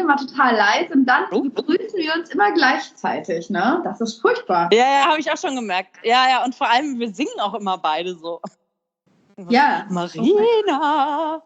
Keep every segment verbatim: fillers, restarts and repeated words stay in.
immer total leise und dann begrüßen wir uns immer gleichzeitig, ne? Das ist furchtbar. Ja, ja, habe ich auch schon gemerkt. Ja, ja, und vor allem, wir singen auch immer beide so. Ja. Marina!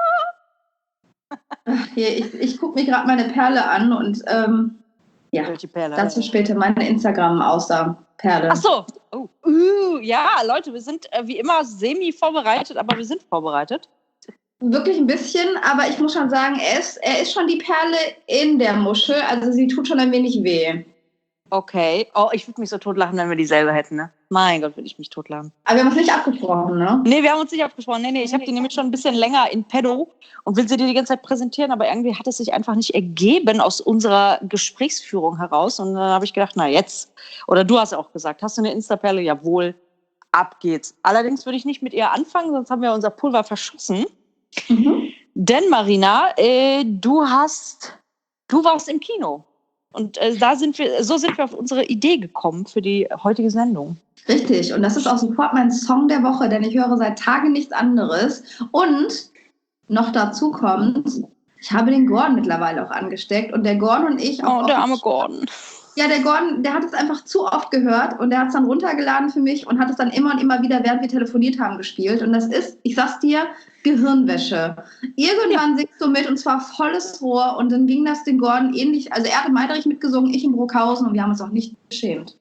Ach, hier, ich ich gucke mir gerade meine Perle an und ähm, ja, Welche Perle? dazu später meine Instagram-Auster-Perle. Ach so. Oh. Uh, ja, Leute, wir sind äh, wie immer semi-vorbereitet, aber wir sind vorbereitet. Wirklich ein bisschen, aber ich muss schon sagen, er ist, er ist schon die Perle in der Muschel, also sie tut schon ein wenig weh. Okay. Oh, ich würde mich so totlachen, wenn wir die selber hätten, ne? Mein Gott, würde ich mich totlachen. Aber wir haben uns nicht abgesprochen, ne? Nee, wir haben uns nicht abgesprochen. Nee, nee, ich habe die nämlich schon ein bisschen länger in pedo und will sie dir die ganze Zeit präsentieren, aber irgendwie hat es sich einfach nicht ergeben aus unserer Gesprächsführung heraus. Und dann habe ich gedacht, na jetzt, oder du hast auch gesagt, hast du eine Insta-Perle? Jawohl, ab geht's. Allerdings würde ich nicht mit ihr anfangen, sonst haben wir unser Pulver verschossen. Mhm. Denn Marina, äh, du hast, du warst im Kino. Und äh, da sind wir, so sind wir auf unsere Idee gekommen für die heutige Sendung. Richtig, und das ist auch sofort mein Song der Woche, denn ich höre seit Tagen nichts anderes. Und noch dazu kommt, ich habe den Gordon mittlerweile auch angesteckt und der Gordon und ich auch. Oh, der arme Gordon. Ja, der Gordon, der hat es einfach zu oft gehört und der hat es dann runtergeladen für mich und hat es dann immer und immer wieder, während wir telefoniert haben, gespielt. Und das ist, ich sag's dir, Gehirnwäsche. Irgendwann ja. singst du mit und zwar volles Rohr und dann ging das den Gordon ähnlich. Also er hat in Meiderich mitgesungen, ich in Bruckhausen und wir haben uns auch nicht geschämt.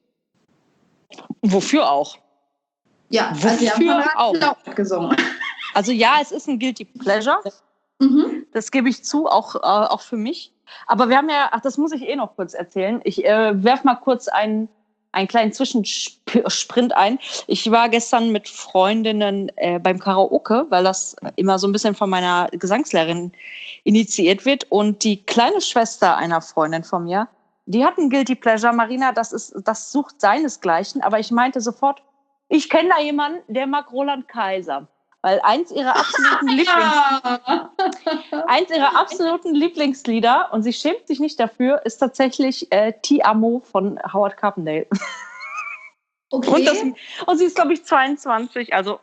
Wofür auch? Ja, Wofür also wir haben auch laut gesungen. Also ja, es ist ein Guilty Pleasure. Mhm. Das gebe ich zu, auch, äh, auch für mich. Aber wir haben ja, ach, das muss ich eh noch kurz erzählen. Ich äh, werfe mal kurz einen, einen kleinen Zwischensprint ein. Ich war gestern mit Freundinnen äh, beim Karaoke, weil das immer so ein bisschen von meiner Gesangslehrerin initiiert wird. Und die kleine Schwester einer Freundin von mir, die hat ein Guilty Pleasure. Marina, das ist, das sucht seinesgleichen. Aber ich meinte sofort, ich kenne da jemanden, der mag Roland Kaiser. Weil eins ihrer absoluten Lieblings, eins ihrer absoluten Lieblingslieder, und sie schämt sich nicht dafür, ist tatsächlich äh, Ti Amo von Howard Carpendale. Okay. Und, das, und sie ist, glaube ich, zweiundzwanzig, also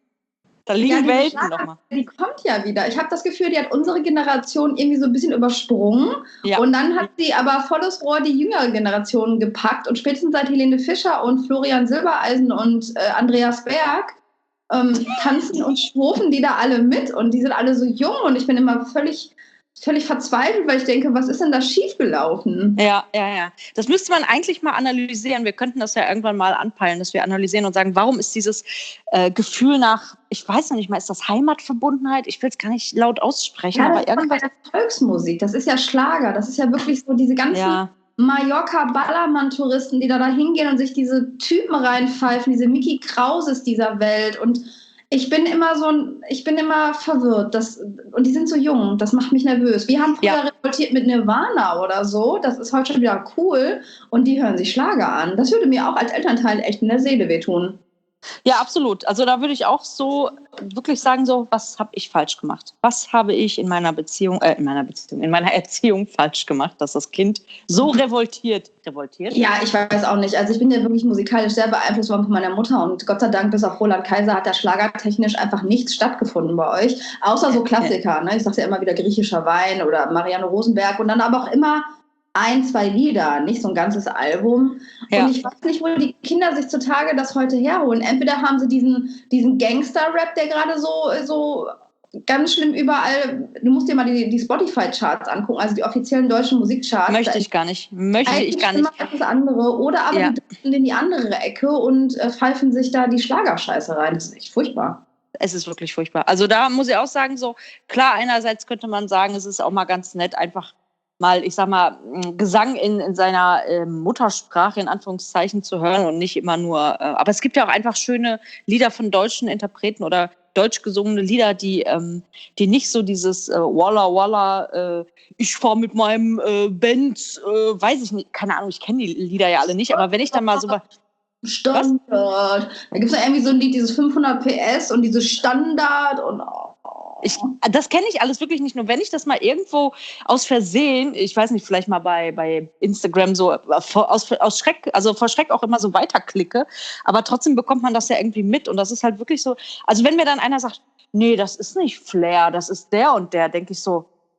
da liegen ja, Welten nochmal. Die kommt ja wieder. Ich habe das Gefühl, die hat unsere Generation irgendwie so ein bisschen übersprungen. Ja. Und dann hat sie aber volles Rohr die jüngere Generation gepackt. Und spätestens seit Helene Fischer und Florian Silbereisen und äh, Andreas Berg ähm, tanzen und schwufen die da alle mit. Und die sind alle so jung. Und ich bin immer völlig... völlig verzweifelt, weil ich denke, was ist denn da schiefgelaufen? Ja, ja, ja. Das müsste man eigentlich mal analysieren. Wir könnten das ja irgendwann mal anpeilen, dass wir analysieren und sagen, warum ist dieses äh, Gefühl nach, ich weiß noch nicht mal, ist das Heimatverbundenheit? Ich will es gar nicht laut aussprechen, ja, aber irgendwas. Das ist Volksmusik, das ist ja Schlager, das ist ja wirklich so diese ganzen ja. Mallorca-Ballermann-Touristen, die da, da hingehen und sich diese Typen reinpfeifen, diese Mickey Krauses dieser Welt, und ich bin immer so, ich bin immer verwirrt. Das, und die sind so jung, das macht mich nervös. Wir haben früher ja. revoltiert mit Nirvana oder so, das ist heute schon wieder cool, und die hören sich Schlager an. Das würde mir auch als Elternteil echt in der Seele wehtun. Ja, absolut. Also da würde ich auch so wirklich sagen, so, was habe ich falsch gemacht? Was habe ich in meiner Beziehung, äh, in meiner Beziehung, in meiner Erziehung falsch gemacht, dass das Kind so revoltiert, revoltiert? Ja, ich weiß auch nicht. Also ich bin ja wirklich musikalisch sehr beeinflusst worden von meiner Mutter, und Gott sei Dank, bis auf Roland Kaiser hat da schlagertechnisch einfach nichts stattgefunden bei euch, außer so Klassiker. Ne? Ich sage ja immer wieder Griechischer Wein oder Marianne Rosenberg, und dann aber auch immer ein, zwei Lieder, nicht so ein ganzes Album. Ja. Und ich weiß nicht, wo die Kinder sich zutage das heute herholen. Entweder haben sie diesen, diesen Gangster-Rap, der gerade so, so ganz schlimm überall, du musst dir mal die, die Spotify-Charts angucken, also die offiziellen deutschen Musikcharts. Möchte ich gar nicht. Möchte ich gar nicht. Als das andere. Oder aber ja. die driften in die andere Ecke und äh, pfeifen sich da die Schlagerscheiße rein. Das ist echt furchtbar. Es ist wirklich furchtbar. Also da muss ich auch sagen, so klar, einerseits könnte man sagen, es ist auch mal ganz nett, einfach mal, ich sag mal, Gesang in, in seiner äh, Muttersprache in Anführungszeichen zu hören und nicht immer nur, äh, aber es gibt ja auch einfach schöne Lieder von deutschen Interpreten oder deutsch gesungene Lieder, die, ähm, die nicht so dieses äh, Walla Walla, äh, ich fahre mit meinem äh, Benz, äh, weiß ich nicht, keine Ahnung, ich kenne die Lieder ja alle nicht, aber wenn ich dann mal so... Standard. Was? Da gibt es ja irgendwie so ein Lied, dieses fünfhundert P S und dieses Standard und... Oh. Ich, das kenne ich alles wirklich nicht. Nur wenn ich das mal irgendwo aus Versehen, ich weiß nicht, vielleicht mal bei, bei Instagram so aus, aus Schreck, also vor Schreck auch immer so weiterklicke, aber trotzdem bekommt man das ja irgendwie mit, und das ist halt wirklich so, also wenn mir dann einer sagt, nee, das ist nicht Flair, das ist der und der, denke ich so,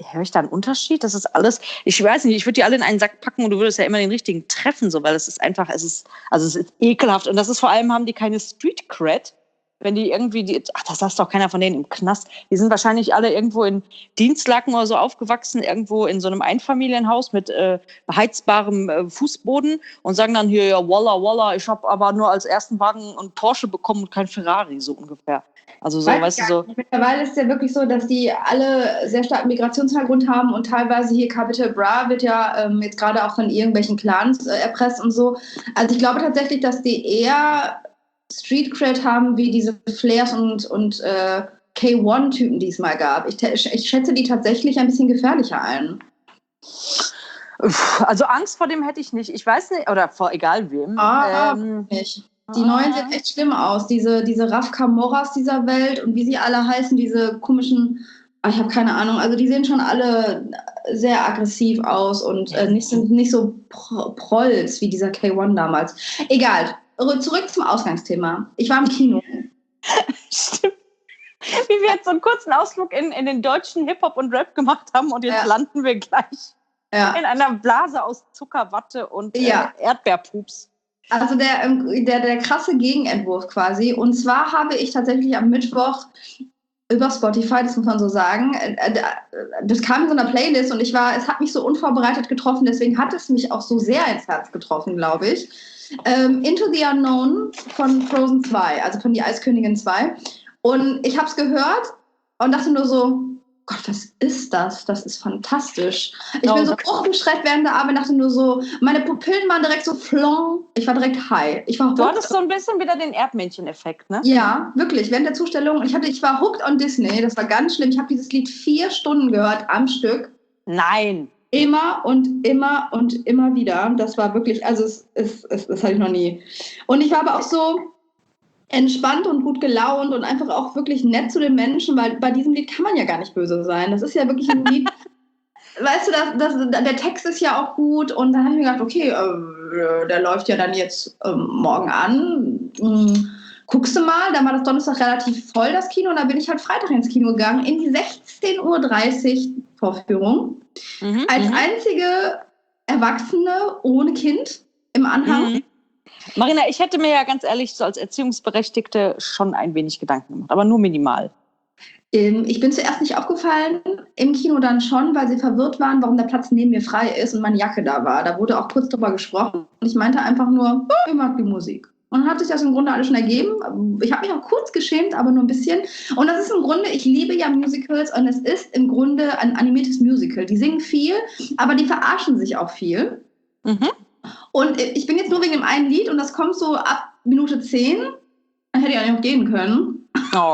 höre ich da einen Unterschied? Das ist alles, ich weiß nicht, ich würde die alle in einen Sack packen und du würdest ja immer den richtigen treffen, so, weil es ist einfach, es ist, also es ist ekelhaft und das ist vor allem, haben die keine Street Cred, wenn die irgendwie, die, ach, das saß doch keiner von denen im Knast, die sind wahrscheinlich alle irgendwo in Dienstlaken oder so aufgewachsen, irgendwo in so einem Einfamilienhaus mit äh, beheizbarem äh, Fußboden und sagen dann hier, ja, Walla, Walla, ich habe aber nur als ersten Wagen einen Porsche bekommen und kein Ferrari, so ungefähr. Also so, Weiß weißt du, so. Mittlerweile ist es ja wirklich so, dass die alle sehr starken Migrationshintergrund haben und teilweise hier Capital Bra wird ja ähm, jetzt gerade auch von irgendwelchen Clans äh, erpresst und so. Also ich glaube tatsächlich, dass die eher Street Cred haben wie diese Flares und, und äh, K eins Typen, die es mal gab. Ich, ich schätze die tatsächlich ein bisschen gefährlicher ein. Also Angst vor dem hätte ich nicht. Ich weiß nicht, oder vor egal wem. Ah, ähm, nicht. Die neuen sehen echt schlimm aus. Diese, diese Raf Camoras dieser Welt und wie sie alle heißen, diese komischen, ich habe keine Ahnung, also die sehen schon alle sehr aggressiv aus und äh, nicht, sind nicht so Pro- Prolls wie dieser K eins damals. Egal, zurück zum Ausgangsthema. Ich war im Kino. Stimmt. Wie wir jetzt so einen kurzen Ausflug in, in den deutschen Hip-Hop und Rap gemacht haben und jetzt ja. landen wir gleich ja. in einer Blase aus Zuckerwatte und äh, ja. Erdbeerpups. Also der, der, der krasse Gegenentwurf quasi. Und zwar habe ich tatsächlich am Mittwoch über Spotify, das muss man so sagen, das kam in so einer Playlist und ich war, es hat mich so unvorbereitet getroffen, deswegen hat es mich auch so sehr ins Herz getroffen, glaube ich. Ähm, Into the Unknown von Frozen zwei, also von Die Eiskönigin zwei. Und ich habe es gehört und dachte nur so, Gott, was ist das? Das ist fantastisch. Ich oh, bin so hochgeschreckt während der Arbeit, dachte nur so, meine Pupillen waren direkt so flong. Ich war direkt high. Ich war du hattest so ein bisschen wieder den Erdmännchen-Effekt, ne? Ja, wirklich. Während der Zustellung. Ich, hatte, ich war hooked on Disney. Das war ganz schlimm. Ich habe dieses Lied vier Stunden gehört am Stück. Nein. Immer und immer und immer wieder. Das war wirklich, also es, es, es, das hatte ich noch nie. Und ich war aber auch so entspannt und gut gelaunt und einfach auch wirklich nett zu den Menschen, weil bei diesem Lied kann man ja gar nicht böse sein. Das ist ja wirklich ein Lied, weißt du, das, das, der Text ist ja auch gut und dann habe ich mir gedacht, okay, äh, der läuft ja dann jetzt äh, morgen an, hm, guckst du mal, dann war das Donnerstag relativ voll, das Kino, und dann bin ich halt Freitag ins Kino gegangen, in die sechzehn Uhr dreißig Vorführung, mhm, als mhm. einzige Erwachsene ohne Kind im Anhang. Mhm. Marina, ich hätte mir ja ganz ehrlich so als Erziehungsberechtigte schon ein wenig Gedanken gemacht, aber nur minimal. Ähm, ich bin zuerst nicht aufgefallen, im Kino dann schon, weil sie verwirrt waren, warum der Platz neben mir frei ist und meine Jacke da war. Da wurde auch kurz drüber gesprochen und ich meinte einfach nur, oh, ich mag die Musik. Und dann hat sich das im Grunde alles schon ergeben. Ich habe mich auch kurz geschämt, aber nur ein bisschen. Und das ist im Grunde, ich liebe ja Musicals und es ist im Grunde ein animiertes Musical. Die singen viel, aber die verarschen sich auch viel. Mhm. Und ich bin jetzt nur wegen dem einen Lied und das kommt so ab Minute zehn. Dann hätte ich eigentlich auch gehen können.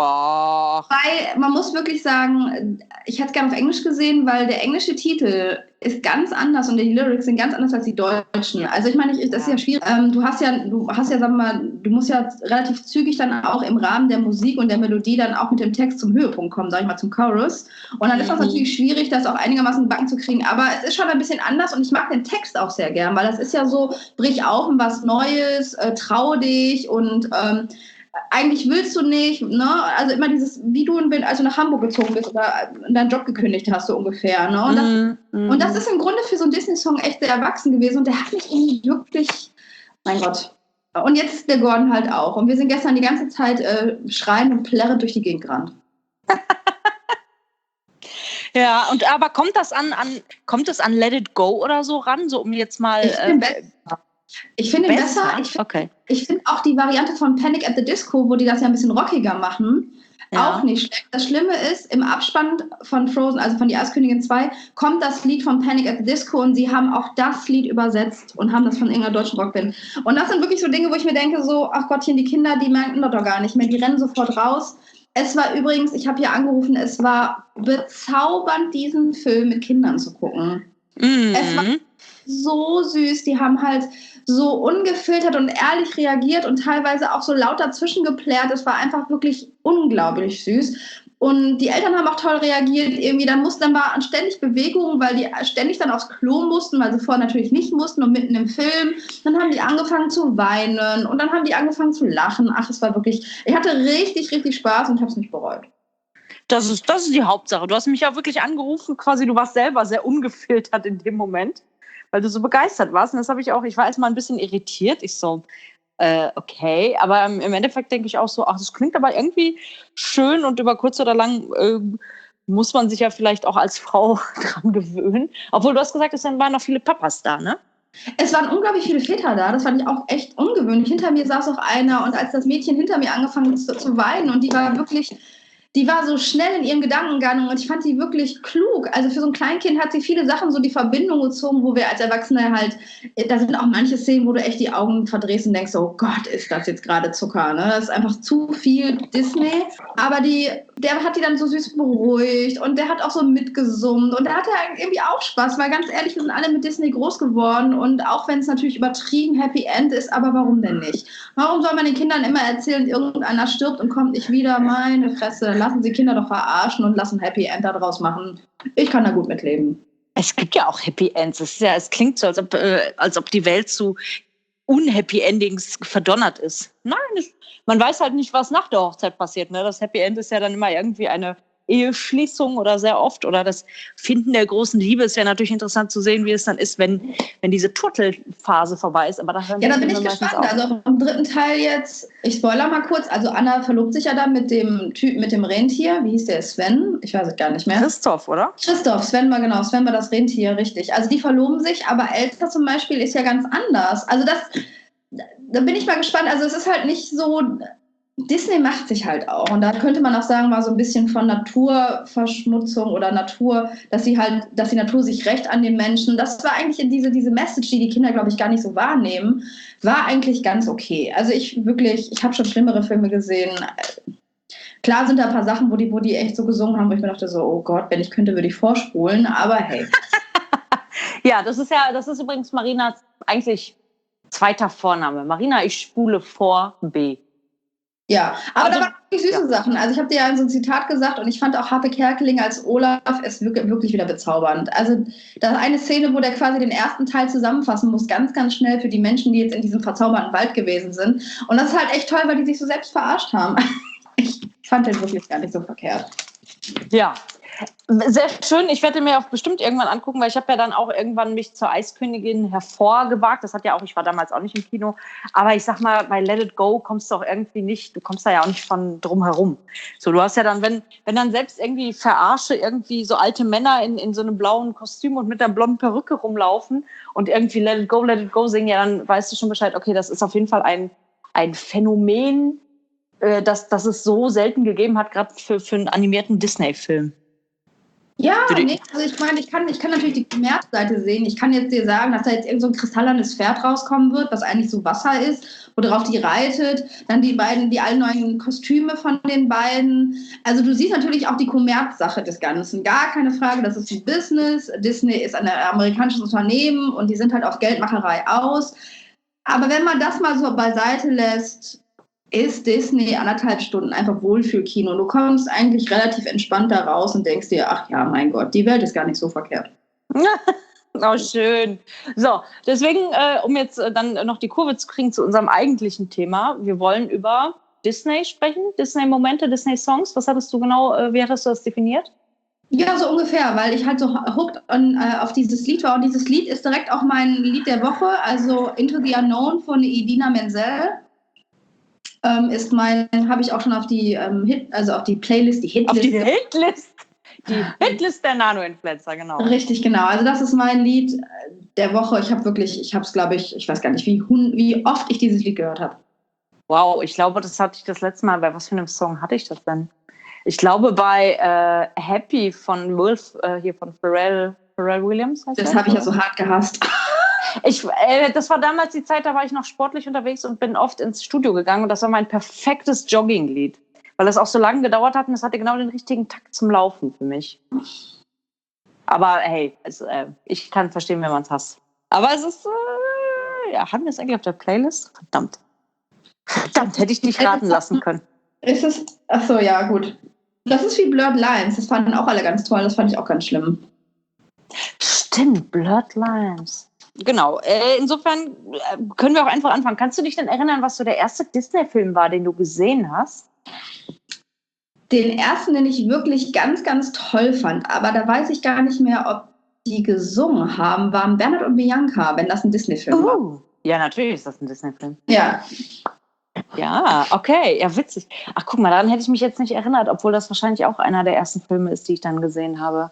Oh. Weil man muss wirklich sagen, ich hätte es gerne auf Englisch gesehen, weil der englische Titel ist ganz anders und die Lyrics sind ganz anders als die deutschen. Also ich meine, ich, das ist ja schwierig. Ähm, du hast ja, du hast ja, sagen wir mal, du musst ja relativ zügig dann auch im Rahmen der Musik und der Melodie dann auch mit dem Text zum Höhepunkt kommen, sag ich mal, zum Chorus. Und dann ist das natürlich schwierig, das auch einigermaßen backen zu kriegen. Aber es ist schon ein bisschen anders und ich mag den Text auch sehr gern, weil das ist ja so, brich auf in was Neues, äh, trau dich und ähm, eigentlich willst du nicht, ne? Also immer dieses, wie du als du nach Hamburg gezogen bist oder deinen Job gekündigt hast, so ungefähr, ne? Und das, mm, und das ist im Grunde für so einen Disney-Song echt sehr erwachsen gewesen und der hat mich irgendwie wirklich, mein Gott. Und jetzt ist der Gordon halt auch. Und wir sind gestern die ganze Zeit äh, schreiend und plärrend durch die Gegend gerannt. Ja, und aber kommt das an, an, kommt es an Let It Go oder so ran, so um jetzt mal... Ich bin äh, Ich finde ihn besser. Ich finde okay. find auch die Variante von Panic at the Disco, wo die das ja ein bisschen rockiger machen, ja. auch nicht schlecht. Das Schlimme ist, im Abspann von Frozen, also von Die Eiskönigin zwei, kommt das Lied von Panic at the Disco und sie haben auch das Lied übersetzt und haben das von irgendeiner deutschen Rockband. Und das sind wirklich so Dinge, wo ich mir denke, so, ach Gottchen, die Kinder, die merken das doch gar nicht mehr. Die rennen sofort raus. Es war übrigens, ich habe hier angerufen, es war bezaubernd, diesen Film mit Kindern zu gucken. Mhm. Es war so süß. Die haben halt so ungefiltert und ehrlich reagiert und teilweise auch so laut dazwischen geplärt. Es war einfach wirklich unglaublich süß. Und die Eltern haben auch toll reagiert. Irgendwie, dann mussten dann war ständig Bewegungen, weil die ständig dann aufs Klo mussten, weil sie vorher natürlich nicht mussten und mitten im Film. Dann haben die angefangen zu weinen und dann haben die angefangen zu lachen. Ach, es war wirklich, ich hatte richtig, richtig Spaß und habe es nicht bereut. Das ist, das ist die Hauptsache. Du hast mich ja wirklich angerufen, quasi, du warst selber sehr ungefiltert in dem Moment, weil du so begeistert warst. Und das habe ich auch, ich war erst mal ein bisschen irritiert. Ich so, äh, okay, aber im Endeffekt denke ich auch so, ach, das klingt aber irgendwie schön und über kurz oder lang äh, muss man sich ja vielleicht auch als Frau dran gewöhnen. Obwohl du hast gesagt, es waren noch viele Papas da, ne? Es waren unglaublich viele Väter da, das fand ich auch echt ungewöhnlich. Hinter mir saß auch einer und als das Mädchen hinter mir angefangen hat zu, zu weinen und die war wirklich, die war so schnell in ihrem Gedankengang und ich fand sie wirklich klug. Also für so ein Kleinkind hat sie viele Sachen so die Verbindung gezogen, wo wir als Erwachsene halt, da sind auch manche Szenen, wo du echt die Augen verdrehst und denkst, oh Gott, ist das jetzt gerade Zucker, ne? Das ist einfach zu viel Disney. Aber die, der hat die dann so süß beruhigt und der hat auch so mitgesummt und der hatte irgendwie auch Spaß, weil ganz ehrlich, wir sind alle mit Disney groß geworden und auch wenn es natürlich übertrieben Happy End ist, aber warum denn nicht? Warum soll man den Kindern immer erzählen, irgendeiner stirbt und kommt nicht wieder? Meine Fresse, lassen Sie Kinder doch verarschen und lassen Happy End daraus machen. Ich kann da gut mitleben. Es gibt ja auch Happy Ends. Es, ist ja, es klingt so, als ob, äh, als ob die Welt zu unhappy Endings verdonnert ist. Nein, es, man weiß halt nicht, was nach der Hochzeit passiert. Ne? Das Happy End ist ja dann immer irgendwie eine Eheschließung oder sehr oft oder das Finden der großen Liebe. Es wäre natürlich interessant zu sehen, wie es dann ist, wenn, wenn diese Turtelphase vorbei ist. Aber da ja, da bin ich gespannt. Also im dritten Teil jetzt, ich spoiler mal kurz, also Anna verlobt sich ja dann mit dem Typ, mit dem Rentier. Wie hieß der? Sven? Ich weiß es gar nicht mehr. Christoph, oder? Christoph, Sven war genau, Sven war das Rentier, richtig. Also die verloben sich, aber Elsa zum Beispiel ist ja ganz anders. Also das, da bin ich mal gespannt. Also es ist halt nicht so... Disney macht sich halt auch und da könnte man auch sagen, war so ein bisschen von Naturverschmutzung oder Natur, dass sie halt, dass die Natur sich rächt an den Menschen. Das war eigentlich diese, diese Message, die die Kinder, glaube ich, gar nicht so wahrnehmen, war eigentlich ganz okay. Also ich wirklich, ich habe schon schlimmere Filme gesehen. Klar sind da ein paar Sachen, wo die, wo die echt so gesungen haben, wo ich mir dachte so, oh Gott, wenn ich könnte, würde ich vorspulen, aber hey. Ja, das ist ja, das ist übrigens Marinas eigentlich zweiter Vorname. Marina, ich spule vor B. Ja, aber also, da waren wirklich süße ja. Sachen. Also ich habe dir ja so ein Zitat gesagt und ich fand auch Harpe Kerkeling als Olaf ist wirklich, wirklich wieder bezaubernd. Also da ist eine Szene, wo der quasi den ersten Teil zusammenfassen muss, ganz, ganz schnell für die Menschen, die jetzt in diesem verzauberten Wald gewesen sind. Und das ist halt echt toll, weil die sich so selbst verarscht haben. Ich fand den wirklich gar nicht so verkehrt. Ja, sehr schön. Ich werde mir auch bestimmt irgendwann angucken, weil ich habe ja dann auch irgendwann mich zur Eiskönigin hervorgewagt. Das hat ja auch, ich war damals auch nicht im Kino, aber ich sag mal, bei Let It Go kommst du auch irgendwie nicht, du kommst da ja auch nicht von drum herum. So, du hast ja dann, wenn, wenn dann selbst irgendwie Verarsche irgendwie so alte Männer in, in so einem blauen Kostüm und mit einer blonden Perücke rumlaufen und irgendwie Let It Go, Let It Go singen, ja, dann weißt du schon Bescheid, okay, das ist auf jeden Fall ein, ein Phänomen, äh, das, das es so selten gegeben hat, gerade für, für einen animierten Disney-Film. Ja, nee, also ich meine, ich kann, ich kann natürlich die Kommerzseite sehen. Ich kann jetzt dir sagen, dass da jetzt irgend so ein kristallernes Pferd rauskommen wird, was eigentlich so Wasser ist, worauf die reitet. Dann die beiden, die allen neuen Kostüme von den beiden. Also du siehst natürlich auch die Kommerzsache des Ganzen. Gar keine Frage, das ist ein Business. Disney ist ein amerikanisches Unternehmen und die sind halt auf Geldmacherei aus. Aber wenn man das mal so beiseite lässt, ist Disney anderthalb Stunden einfach Wohlfühlkino. Du kommst eigentlich relativ entspannt da raus und denkst dir, ach ja, mein Gott, die Welt ist gar nicht so verkehrt. Oh, schön. So, deswegen, äh, um jetzt äh, dann noch die Kurve zu kriegen zu unserem eigentlichen Thema, wir wollen über Disney sprechen, Disney-Momente, Disney-Songs. Was hattest du genau, äh, wie hattest du das definiert? Ja, so ungefähr, weil ich halt so hooked on, äh, auf dieses Lied war. Und dieses Lied ist direkt auch mein Lied der Woche, also Into the Unknown von Idina Menzel. Ähm, ist mein, habe ich auch schon auf die ähm, Hit, also auf die Playlist, die Hitlist. Auf die Hitlist? Die Hitlist der Nano-Influencer, genau. Richtig, genau. Also das ist mein Lied der Woche. Ich habe wirklich, ich habe es, glaube ich, ich weiß gar nicht, wie, wie oft ich dieses Lied gehört habe. Wow, ich glaube, das hatte ich das letzte Mal, bei was für einem Song hatte ich das denn? Ich glaube bei äh, Happy von Wolf, äh, hier von Pharrell, Pharrell Williams. Heißt das habe ich ja so hart gehasst. Ich, äh, das war damals die Zeit, da war ich noch sportlich unterwegs und bin oft ins Studio gegangen und das war mein perfektes Jogginglied, weil das auch so lange gedauert hat und es hatte genau den richtigen Takt zum Laufen für mich. Aber hey, es, äh, ich kann verstehen, wenn man es hasst. Aber es ist, äh, ja, haben wir es eigentlich auf der Playlist? Verdammt. Verdammt, hätte ich dich raten lassen können. Ist es, ach so, ja, gut. Das ist wie Blurred Lines, das fanden auch alle ganz toll, das fand ich auch ganz schlimm. Stimmt, Blurred Lines. Genau, äh, insofern äh, können wir auch einfach anfangen. Kannst du dich denn erinnern, was so der erste Disney-Film war, den du gesehen hast? Den ersten, den ich wirklich ganz, ganz toll fand, aber da weiß ich gar nicht mehr, ob die gesungen haben, waren Bernhard und Bianca, wenn das ein Disney-Film uh, war. Ja, natürlich ist das ein Disney-Film. Ja. Ja, okay, ja, witzig. Ach, guck mal, daran hätte ich mich jetzt nicht erinnert, obwohl das wahrscheinlich auch einer der ersten Filme ist, die ich dann gesehen habe.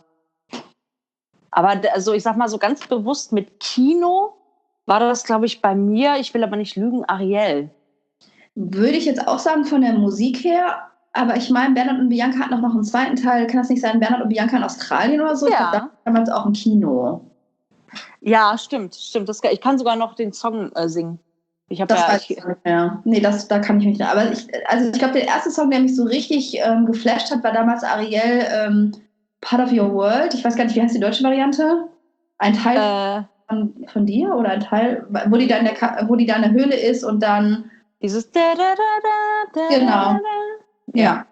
Aber also ich sag mal so ganz bewusst mit Kino war das, glaube ich, bei mir, ich will aber nicht lügen, Ariel. Würde ich jetzt auch sagen von der Musik her, aber ich meine, Bernhard und Bianca hat noch, noch einen zweiten Teil, kann das nicht sein, Bernhard und Bianca in Australien oder so? Ja. Ich glaube, da damals auch im Kino. Ja, stimmt, stimmt. Das, ich kann sogar noch den Song äh, singen. Ich habe das ja, weiß ich nicht mehr. Nee, das, da kann ich mich nicht. Aber ich, also ich glaube, der erste Song, der mich so richtig ähm, geflasht hat, war damals Ariel, ähm, Part of Your World. Ich weiß gar nicht, wie heißt die deutsche Variante? Ein Teil äh, von, von dir oder ein Teil, wo die, da in der, wo die da in der Höhle ist und dann dieses da, da, da, da, genau. Da, da. Ja.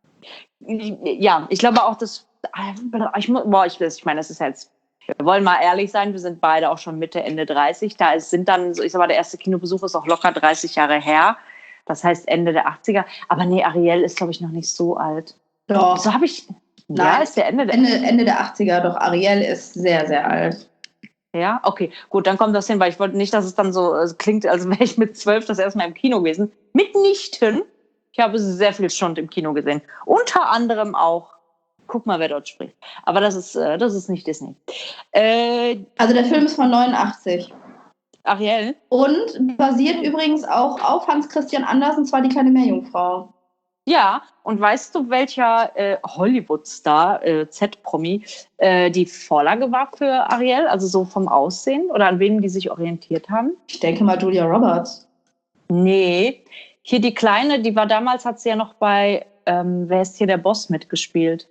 Ja, ich glaube auch, dass ich, boah, ich, ich meine, das ist jetzt, wir wollen mal ehrlich sein, wir sind beide auch schon Mitte, Ende dreißig. Da ist, sind dann, ich sag mal, der erste Kinobesuch ist auch locker dreißig Jahre her. Das heißt Ende der achtziger. Aber nee, Ariel ist, glaube ich, noch nicht so alt. Doch. So habe ich. Nein, ja, ist der Ende der Ende, Ende der achtziger. Doch, Ariel ist sehr, sehr alt. Ja, okay, gut, dann kommt das hin, weil ich wollte nicht, dass es dann so äh, klingt, als wäre ich mit zwölf das erste Mal im Kino gewesen. Mitnichten. Ich habe sehr viel Stunden im Kino gesehen. Unter anderem auch, guck mal, wer dort spricht. Aber das ist, äh, das ist nicht Disney. Äh, also der Film ist von neunundachtzig. Ariel. Und basiert übrigens auch auf Hans Christian Andersen, zwar die kleine Meerjungfrau. Ja, und weißt du, welcher äh, Hollywood-Star, äh, Z-Promi, äh, die Vorlage war für Ariel? Also so vom Aussehen? Oder an wen die sich orientiert haben? Ich denke mal Julia Roberts. Nee, hier die Kleine, die war damals, hat sie ja noch bei, ähm, wer ist hier der Boss mitgespielt?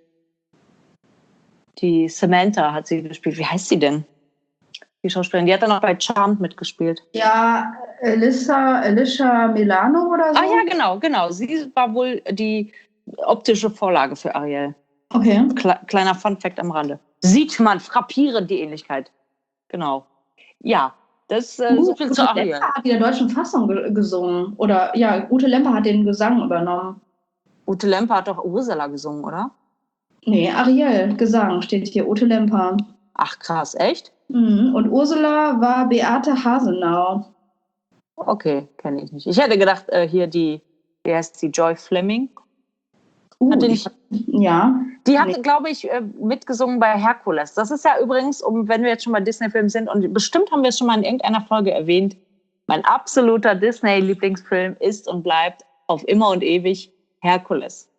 Die Samantha hat sie gespielt. Wie heißt sie denn? Die Schauspielerin. Die hat dann auch bei Charmed mitgespielt. Ja, Alyssa, Alicia Milano oder so? Ah ja, genau, genau. Sie war wohl die optische Vorlage für Ariel. Okay. Kle- kleiner Funfact am Rande. Sieht man frappierend die Ähnlichkeit. Genau. Ja, das äh, uh, so viel Ute zu Ariel. Lemper hat die der deutschen Fassung ge- gesungen. Oder ja, Ute Lemper hat den Gesang übernommen. Ute Lemper hat doch Ursula gesungen, oder? Nee, Ariel, Gesang steht hier, Ute Lemper. Ach krass, echt? Mhm. Und Ursula war Beate Hasenau. Okay, kenne ich nicht. Ich hätte gedacht, äh, hier die, wie heißt sie, Joy Fleming? Uh, Hat die, nicht, ja. die hat, nee. glaube ich, äh, mitgesungen bei Herkules. Das ist ja übrigens, um, wenn wir jetzt schon bei Disney-Filmen sind, und bestimmt haben wir es schon mal in irgendeiner Folge erwähnt, mein absoluter Disney-Lieblingsfilm ist und bleibt auf immer und ewig Herkules.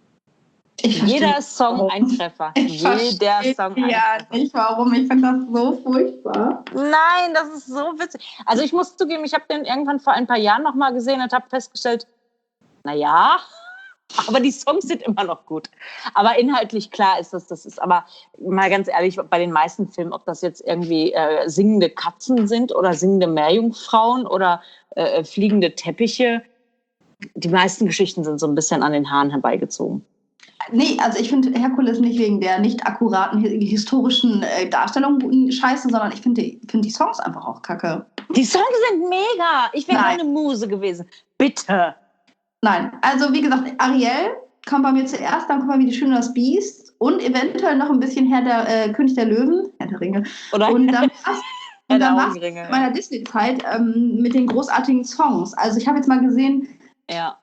Ich Jeder Song ein Treffer. Ich Jeder Song ein ja, Treffer. nicht warum. Ich finde das so furchtbar. Nein, das ist so witzig. Also ich muss zugeben, ich habe den irgendwann vor ein paar Jahren noch mal gesehen und habe festgestellt, naja, aber die Songs sind immer noch gut. Aber inhaltlich klar ist das, das ist aber mal ganz ehrlich, bei den meisten Filmen, ob das jetzt irgendwie äh, singende Katzen sind oder singende Meerjungfrauen oder äh, fliegende Teppiche, die meisten Geschichten sind so ein bisschen an den Haaren herbeigezogen. Nee, also ich finde Herkules nicht wegen der nicht akkuraten historischen äh, Darstellung scheiße, sondern ich finde die, find die Songs einfach auch kacke. Die Songs sind mega. Ich wäre eine Muse gewesen. Bitte. Nein, also wie gesagt, Ariel kommt bei mir zuerst, dann kommt bei mir Die Schöne und das Biest und eventuell noch ein bisschen Herr der äh, König der Löwen, Herr der Ringe. Oder? Und dann passt und dann war's in meiner Disney-Zeit ähm, mit den großartigen Songs. Also ich habe jetzt mal gesehen, ja.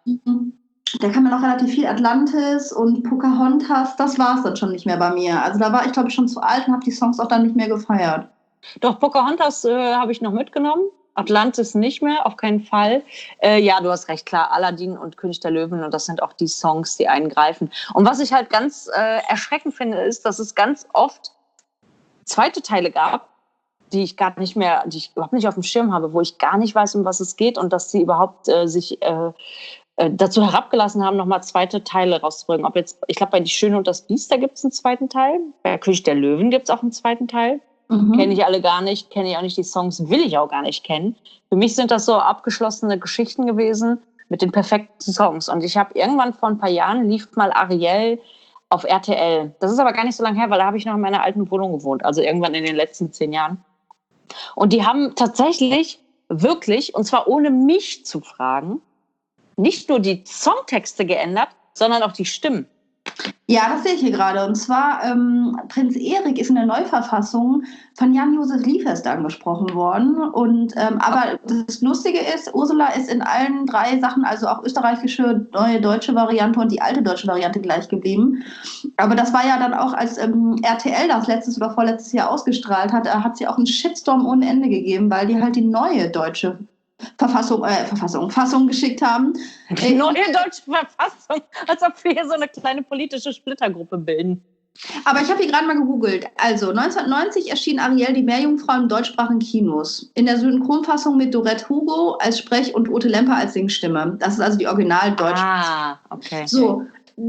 Da kann man noch relativ viel Atlantis und Pocahontas, das war es dann schon nicht mehr bei mir. Also da war ich, glaube ich, schon zu alt und habe die Songs auch dann nicht mehr gefeiert. Doch, Pocahontas äh, habe ich noch mitgenommen, Atlantis nicht mehr, auf keinen Fall. Äh, ja, du hast recht, klar, Aladdin und König der Löwen und das sind auch die Songs, die einen greifen. Und was ich halt ganz äh, erschreckend finde, ist, dass es ganz oft zweite Teile gab, die ich gar nicht mehr, die ich überhaupt nicht auf dem Schirm habe, wo ich gar nicht weiß, um was es geht und dass sie überhaupt äh, sich äh, dazu herabgelassen haben, nochmal zweite Teile rauszubringen. Ob jetzt, ich glaube, bei Die Schöne und das Biest, da gibt es einen zweiten Teil. Bei König der Löwen gibt es auch einen zweiten Teil. Mhm. Kenne ich alle gar nicht, kenne ich auch nicht die Songs, will ich auch gar nicht kennen. Für mich sind das so abgeschlossene Geschichten gewesen mit den perfekten Songs. Und ich habe irgendwann vor ein paar Jahren, lief mal Ariel auf R T L. Das ist aber gar nicht so lange her, weil da habe ich noch in meiner alten Wohnung gewohnt, also irgendwann in den letzten zehn Jahren. Und die haben tatsächlich wirklich, und zwar ohne mich zu fragen, nicht nur die Songtexte geändert, sondern auch die Stimmen. Ja, das sehe ich hier gerade. Und zwar, ähm, Prinz Erik ist in der Neuverfassung von Jan-Josef Liefers angesprochen worden. Und, ähm, aber das Lustige ist, Ursula ist in allen drei Sachen, also auch österreichische, neue deutsche Variante und die alte deutsche Variante gleich geblieben. Aber das war ja dann auch, als ähm, R T L das letztes oder vorletztes Jahr ausgestrahlt hat, da hat sie auch einen Shitstorm ohne Ende gegeben, weil die halt die neue deutsche Verfassung, äh, Verfassung, Fassung geschickt haben. Die neue deutsche Verfassung, als ob wir hier so eine kleine politische Splittergruppe bilden. Aber ich habe hier gerade mal gegoogelt. Also neunzehnhundertneunzig erschien Ariel, die Meerjungfrau, im deutschsprachigen Kinos. In der Synchronfassung mit Dorette Hugo als Sprech- und Ute Lemper als Singstimme. Das ist also die Original-Deutsche. Ah, okay. So,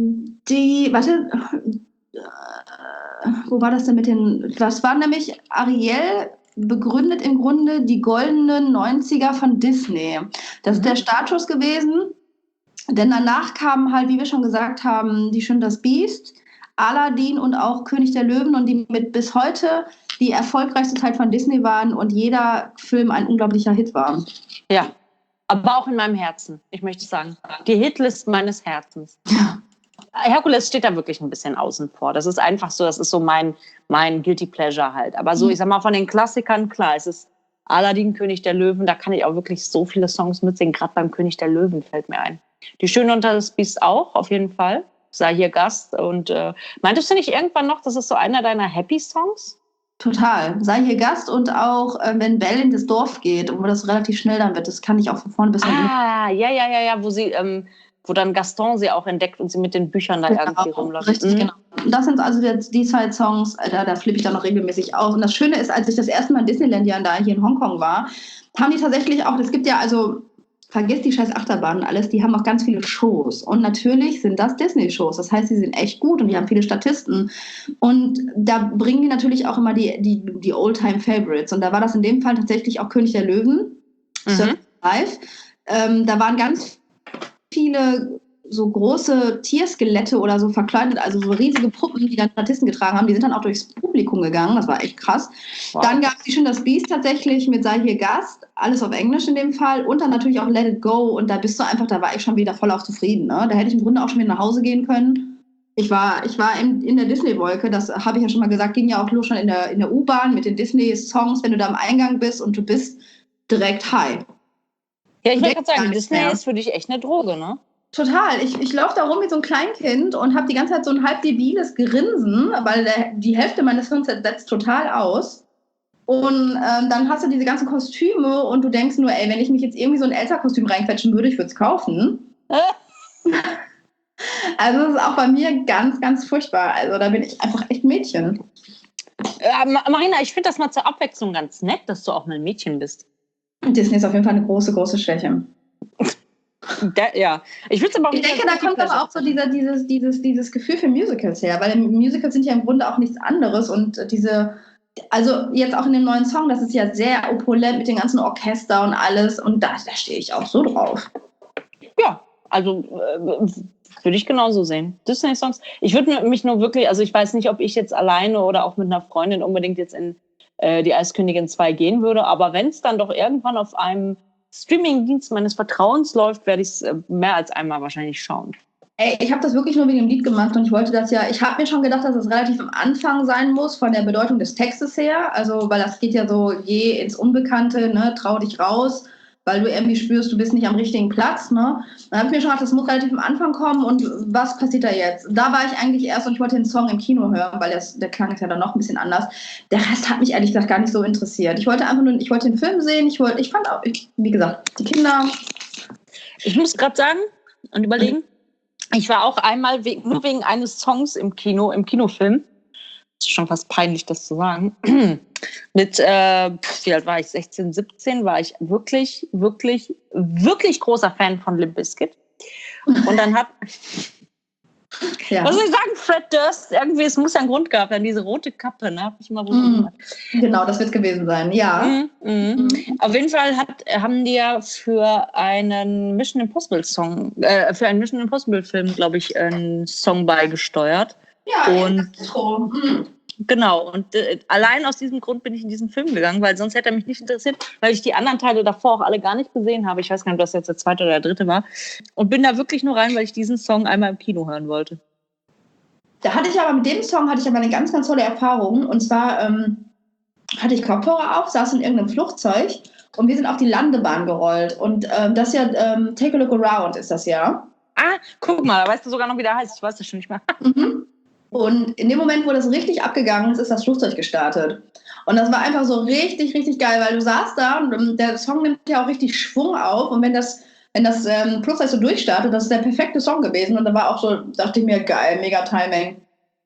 die, warte, äh, wo war das denn mit den, das war nämlich Ariel, begründet im Grunde die goldenen neunziger von Disney. Das ist der Startschuss gewesen, denn danach kamen halt, wie wir schon gesagt haben, Die Schön das Biest, Aladdin und auch König der Löwen, und die mit bis heute die erfolgreichste Zeit von Disney waren und jeder Film ein unglaublicher Hit war. Ja, aber auch in meinem Herzen, ich möchte sagen. Die Hitlist meines Herzens. Ja. Herkules steht da wirklich ein bisschen außen vor. Das ist einfach so, das ist so mein, mein Guilty Pleasure halt. Aber so, ich sag mal, von den Klassikern, klar, es ist Aladdin, König der Löwen, da kann ich auch wirklich so viele Songs mitsingen. Gerade beim König der Löwen fällt mir ein. Die Schöne und das Biest auch, auf jeden Fall. Sei hier Gast. Und äh, meintest du nicht irgendwann noch, das ist so einer deiner Happy-Songs? Total. Sei hier Gast, und auch, äh, wenn Belle in das Dorf geht und wo das relativ schnell dann wird, das kann ich auch von vorne bis hinten. Ah, ja, ja, ja, ja, wo sie... Ähm, wo dann Gaston sie auch entdeckt und sie mit den Büchern da genau, irgendwie rumläuft. Richtig, mhm. Genau. Und das sind also die, die zwei Songs, da, da flippe ich dann noch regelmäßig aus. Und das Schöne ist, als ich das erste Mal in Disneyland ja da hier in Hongkong war, haben die tatsächlich auch, es gibt ja also, vergiss die scheiß Achterbahnen und alles, die haben auch ganz viele Shows. Und natürlich sind das Disney-Shows. Das heißt, sie sind echt gut und die haben viele Statisten. Und da bringen die natürlich auch immer die, die, die Old-Time-Favorites. Und da war das in dem Fall tatsächlich auch König der Löwen, mhm. Surf Live. Ähm, da waren ganz viele so große Tierskelette oder so verkleidet, also so riesige Puppen, die dann Statisten getragen haben, die sind dann auch durchs Publikum gegangen, das war echt krass. Wow. Dann gab es die Schön das Biest tatsächlich mit Sei hier Gast, alles auf Englisch in dem Fall, und dann natürlich auch Let It Go, und da bist du einfach, da war ich schon wieder voll auf zufrieden, ne? Da hätte ich im Grunde auch schon wieder nach Hause gehen können. Ich war, ich war in, in der Disney-Wolke, das habe ich ja schon mal gesagt, ging ja auch los schon in der, in der U-Bahn mit den Disney-Songs, wenn du da am Eingang bist und du bist direkt high. Ja, ich wollte gerade sagen, Disney ist für dich echt eine Droge, ne? Total. Ich, ich laufe da rum wie so ein Kleinkind und habe die ganze Zeit so ein halb debiles Grinsen, weil der, die Hälfte meines Hirns setzt total aus. Und ähm, dann hast du diese ganzen Kostüme und du denkst nur, ey, wenn ich mich jetzt irgendwie so ein Elsa-Kostüm reinquetschen würde, ich würde es kaufen. Also das ist auch bei mir ganz, ganz furchtbar. Also da bin ich einfach echt Mädchen. Äh, Marina, ich finde das mal zur Abwechslung ganz nett, dass du auch mal ein Mädchen bist. Disney ist auf jeden Fall eine große, große Schwäche. Da, ja, ich, ich denke, da kommt aber auch so dieser, dieses, dieses, dieses Gefühl für Musicals her, weil Musicals sind ja im Grunde auch nichts anderes und diese, also jetzt auch in dem neuen Song, das ist ja sehr opulent mit den ganzen Orchester und alles und da, da stehe ich auch so drauf. Ja, also äh, würde ich genauso sehen. Disney-Songs. Ich würde mich nur wirklich, also ich weiß nicht, ob ich jetzt alleine oder auch mit einer Freundin unbedingt jetzt in äh, die Eiskönigin zwei gehen würde, aber wenn es dann doch irgendwann auf einem Streaming-Dienst meines Vertrauens läuft, werde ich es mehr als einmal wahrscheinlich schauen. Ey, ich habe das wirklich nur wegen dem Lied gemacht und ich wollte das ja, ich habe mir schon gedacht, dass das relativ am Anfang sein muss, von der Bedeutung des Textes her, also weil das geht ja so, geh ins Unbekannte, ne, trau dich raus, weil du irgendwie spürst, du bist nicht am richtigen Platz, ne. Dann habe ich mir schon gedacht, das muss relativ am Anfang kommen und was passiert da jetzt? Da war ich eigentlich erst und ich wollte den Song im Kino hören, weil das, der Klang ist ja dann noch ein bisschen anders. Der Rest hat mich ehrlich gesagt gar nicht so interessiert. Ich wollte einfach nur, ich wollte den Film sehen, ich wollte, ich fand auch, ich, wie gesagt, die Kinder. Ich muss gerade sagen und überlegen, mhm. Ich war auch einmal we- nur wegen eines Songs im Kino, im Kinofilm. Das ist schon fast peinlich, das zu sagen. Mit, äh, wie alt war ich? sechzehn, siebzehn war ich wirklich, wirklich, wirklich großer Fan von Limp Bizkit. Und dann hat, ja. Was soll ich sagen, Fred Durst, irgendwie, es muss ja einen Grund gehabt haben, diese rote Kappe, ne? Hab ich mal mm. Genau, das wird gewesen sein, ja. Mm, mm. Mm. Auf jeden Fall hat, haben die ja für einen Mission Impossible Song, äh, für einen Mission Impossible Film, glaube ich, einen Song beigesteuert. Ja, und mm. Genau, und äh, allein aus diesem Grund bin ich in diesen Film gegangen, weil sonst hätte er mich nicht interessiert, weil ich die anderen Teile davor auch alle gar nicht gesehen habe. Ich weiß gar nicht, ob das jetzt der zweite oder der dritte war. Und bin da wirklich nur rein, weil ich diesen Song einmal im Kino hören wollte. Da hatte ich aber mit dem Song hatte ich aber eine ganz, ganz tolle Erfahrung. Und zwar ähm, hatte ich Kopfhörer auf, saß in irgendeinem Flugzeug und wir sind auf die Landebahn gerollt. Und ähm, das ja, ähm, Take a Look Around ist das ja. Ah, guck mal, da weißt du sogar noch, wie der heißt. Ich weiß das schon nicht mehr. Mhm. Und in dem Moment, wo das richtig abgegangen ist, ist das Flugzeug gestartet. Und das war einfach so richtig, richtig geil, weil du saßt da und der Song nimmt ja auch richtig Schwung auf. Und wenn das, wenn das ähm, Flugzeug so durchstartet, das ist der perfekte Song gewesen. Und da war auch so, dachte ich mir, geil, mega Timing.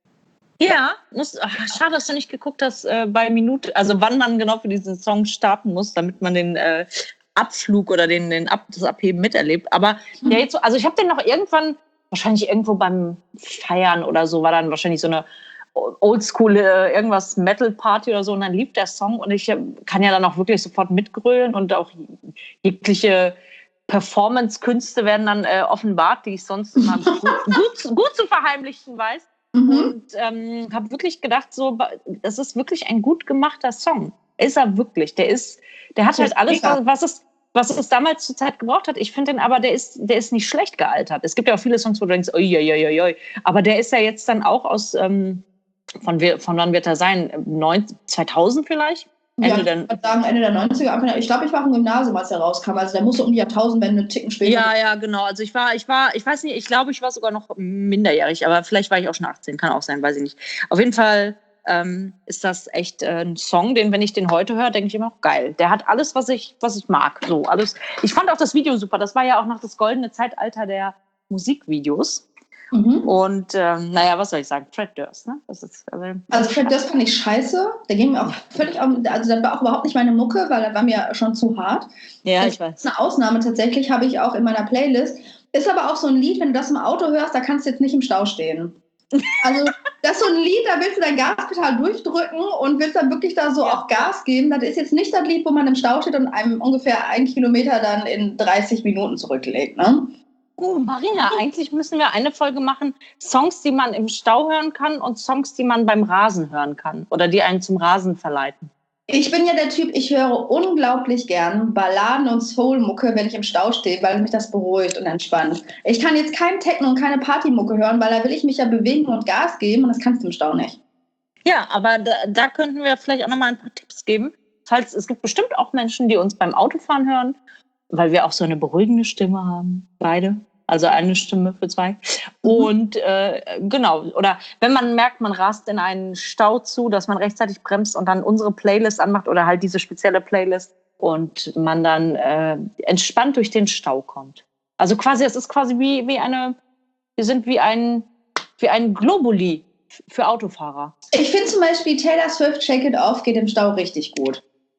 Ja, muss, ach, schade, dass du nicht geguckt hast äh, bei Minute, also wann man genau für diesen Song starten muss, damit man den äh, Abflug oder den, den Ab, das Abheben miterlebt. Aber mhm. der jetzt so, also ich habe den noch irgendwann, wahrscheinlich irgendwo beim Feiern oder so, war dann wahrscheinlich so eine Oldschool äh, irgendwas Metal-Party oder so und dann lief der Song und ich äh, kann ja dann auch wirklich sofort mitgrölen und auch jegliche Performance-Künste werden dann äh, offenbart, die ich sonst immer gut, gut, gut zu verheimlichen weiß. Mhm. Und ähm, habe wirklich gedacht, so, das ist wirklich ein gut gemachter Song. Ist er wirklich. Der ist, der hat halt alles, was, was es, was es damals zur Zeit gebraucht hat. Ich finde den aber, der ist, der ist nicht schlecht gealtert. Es gibt ja auch viele Songs, wo du denkst, oi, oi, oi, oi. Aber der ist ja jetzt dann auch aus, ähm, von, von wann wird er sein? zweitausend vielleicht? Ja, Ende ich würde sagen Ende der neunziger. Ich glaube, ich war auch im Gymnasium, als er rauskam. Also der musste um die Jahrtausendwende einen Ticken später. Ja, ja, genau. Also ich war, ich war, ich weiß nicht, ich glaube, ich war sogar noch minderjährig, aber vielleicht war ich auch schon achtzehn, kann auch sein, weiß ich nicht. Auf jeden Fall ähm, ist das echt äh, ein Song, den, wenn ich den heute höre, denke ich immer, geil. Der hat alles, was ich, was ich mag. So alles. Ich fand auch das Video super. Das war ja auch noch das goldene Zeitalter der Musikvideos. Mhm. Und ähm, naja, was soll ich sagen? Fred Durst, ne? Das ist, also, also Fred Durst fand ich scheiße. Der ging mir auch völlig, also das war auch überhaupt nicht meine Mucke, weil er war mir schon zu hart. Ja, das ich weiß. Eine Ausnahme tatsächlich habe ich auch in meiner Playlist. Ist aber auch so ein Lied, wenn du das im Auto hörst, da kannst du jetzt nicht im Stau stehen. Also das ist so ein Lied, da willst du dein Gaspedal durchdrücken und willst dann wirklich da so ja. auch Gas geben. Das ist jetzt nicht das Lied, wo man im Stau steht und einem ungefähr einen Kilometer dann in dreißig Minuten zurücklegt, ne? Oh, Marina, eigentlich müssen wir eine Folge machen, Songs, die man im Stau hören kann und Songs, die man beim Rasen hören kann oder die einen zum Rasen verleiten. Ich bin ja der Typ, ich höre unglaublich gern Balladen und Soul-Mucke, wenn ich im Stau stehe, weil mich das beruhigt und entspannt. Ich kann jetzt kein Techno und keine Partymucke hören, weil da will ich mich ja bewegen und Gas geben und das kannst du im Stau nicht. Ja, aber da, da könnten wir vielleicht auch nochmal ein paar Tipps geben. Falls, es gibt bestimmt auch Menschen, die uns beim Autofahren hören, weil wir auch so eine beruhigende Stimme haben, beide. Also eine Stimme für zwei. Mhm. Und äh, genau, oder wenn man merkt, man rast in einen Stau zu, dass man rechtzeitig bremst und dann unsere Playlist anmacht oder halt diese spezielle Playlist und man dann äh, entspannt durch den Stau kommt. Also quasi, es ist quasi wie, wie eine, wir sind wie ein, wie ein Globuli für Autofahrer. Ich finde zum Beispiel Taylor Swift Shake It Off geht im Stau richtig gut.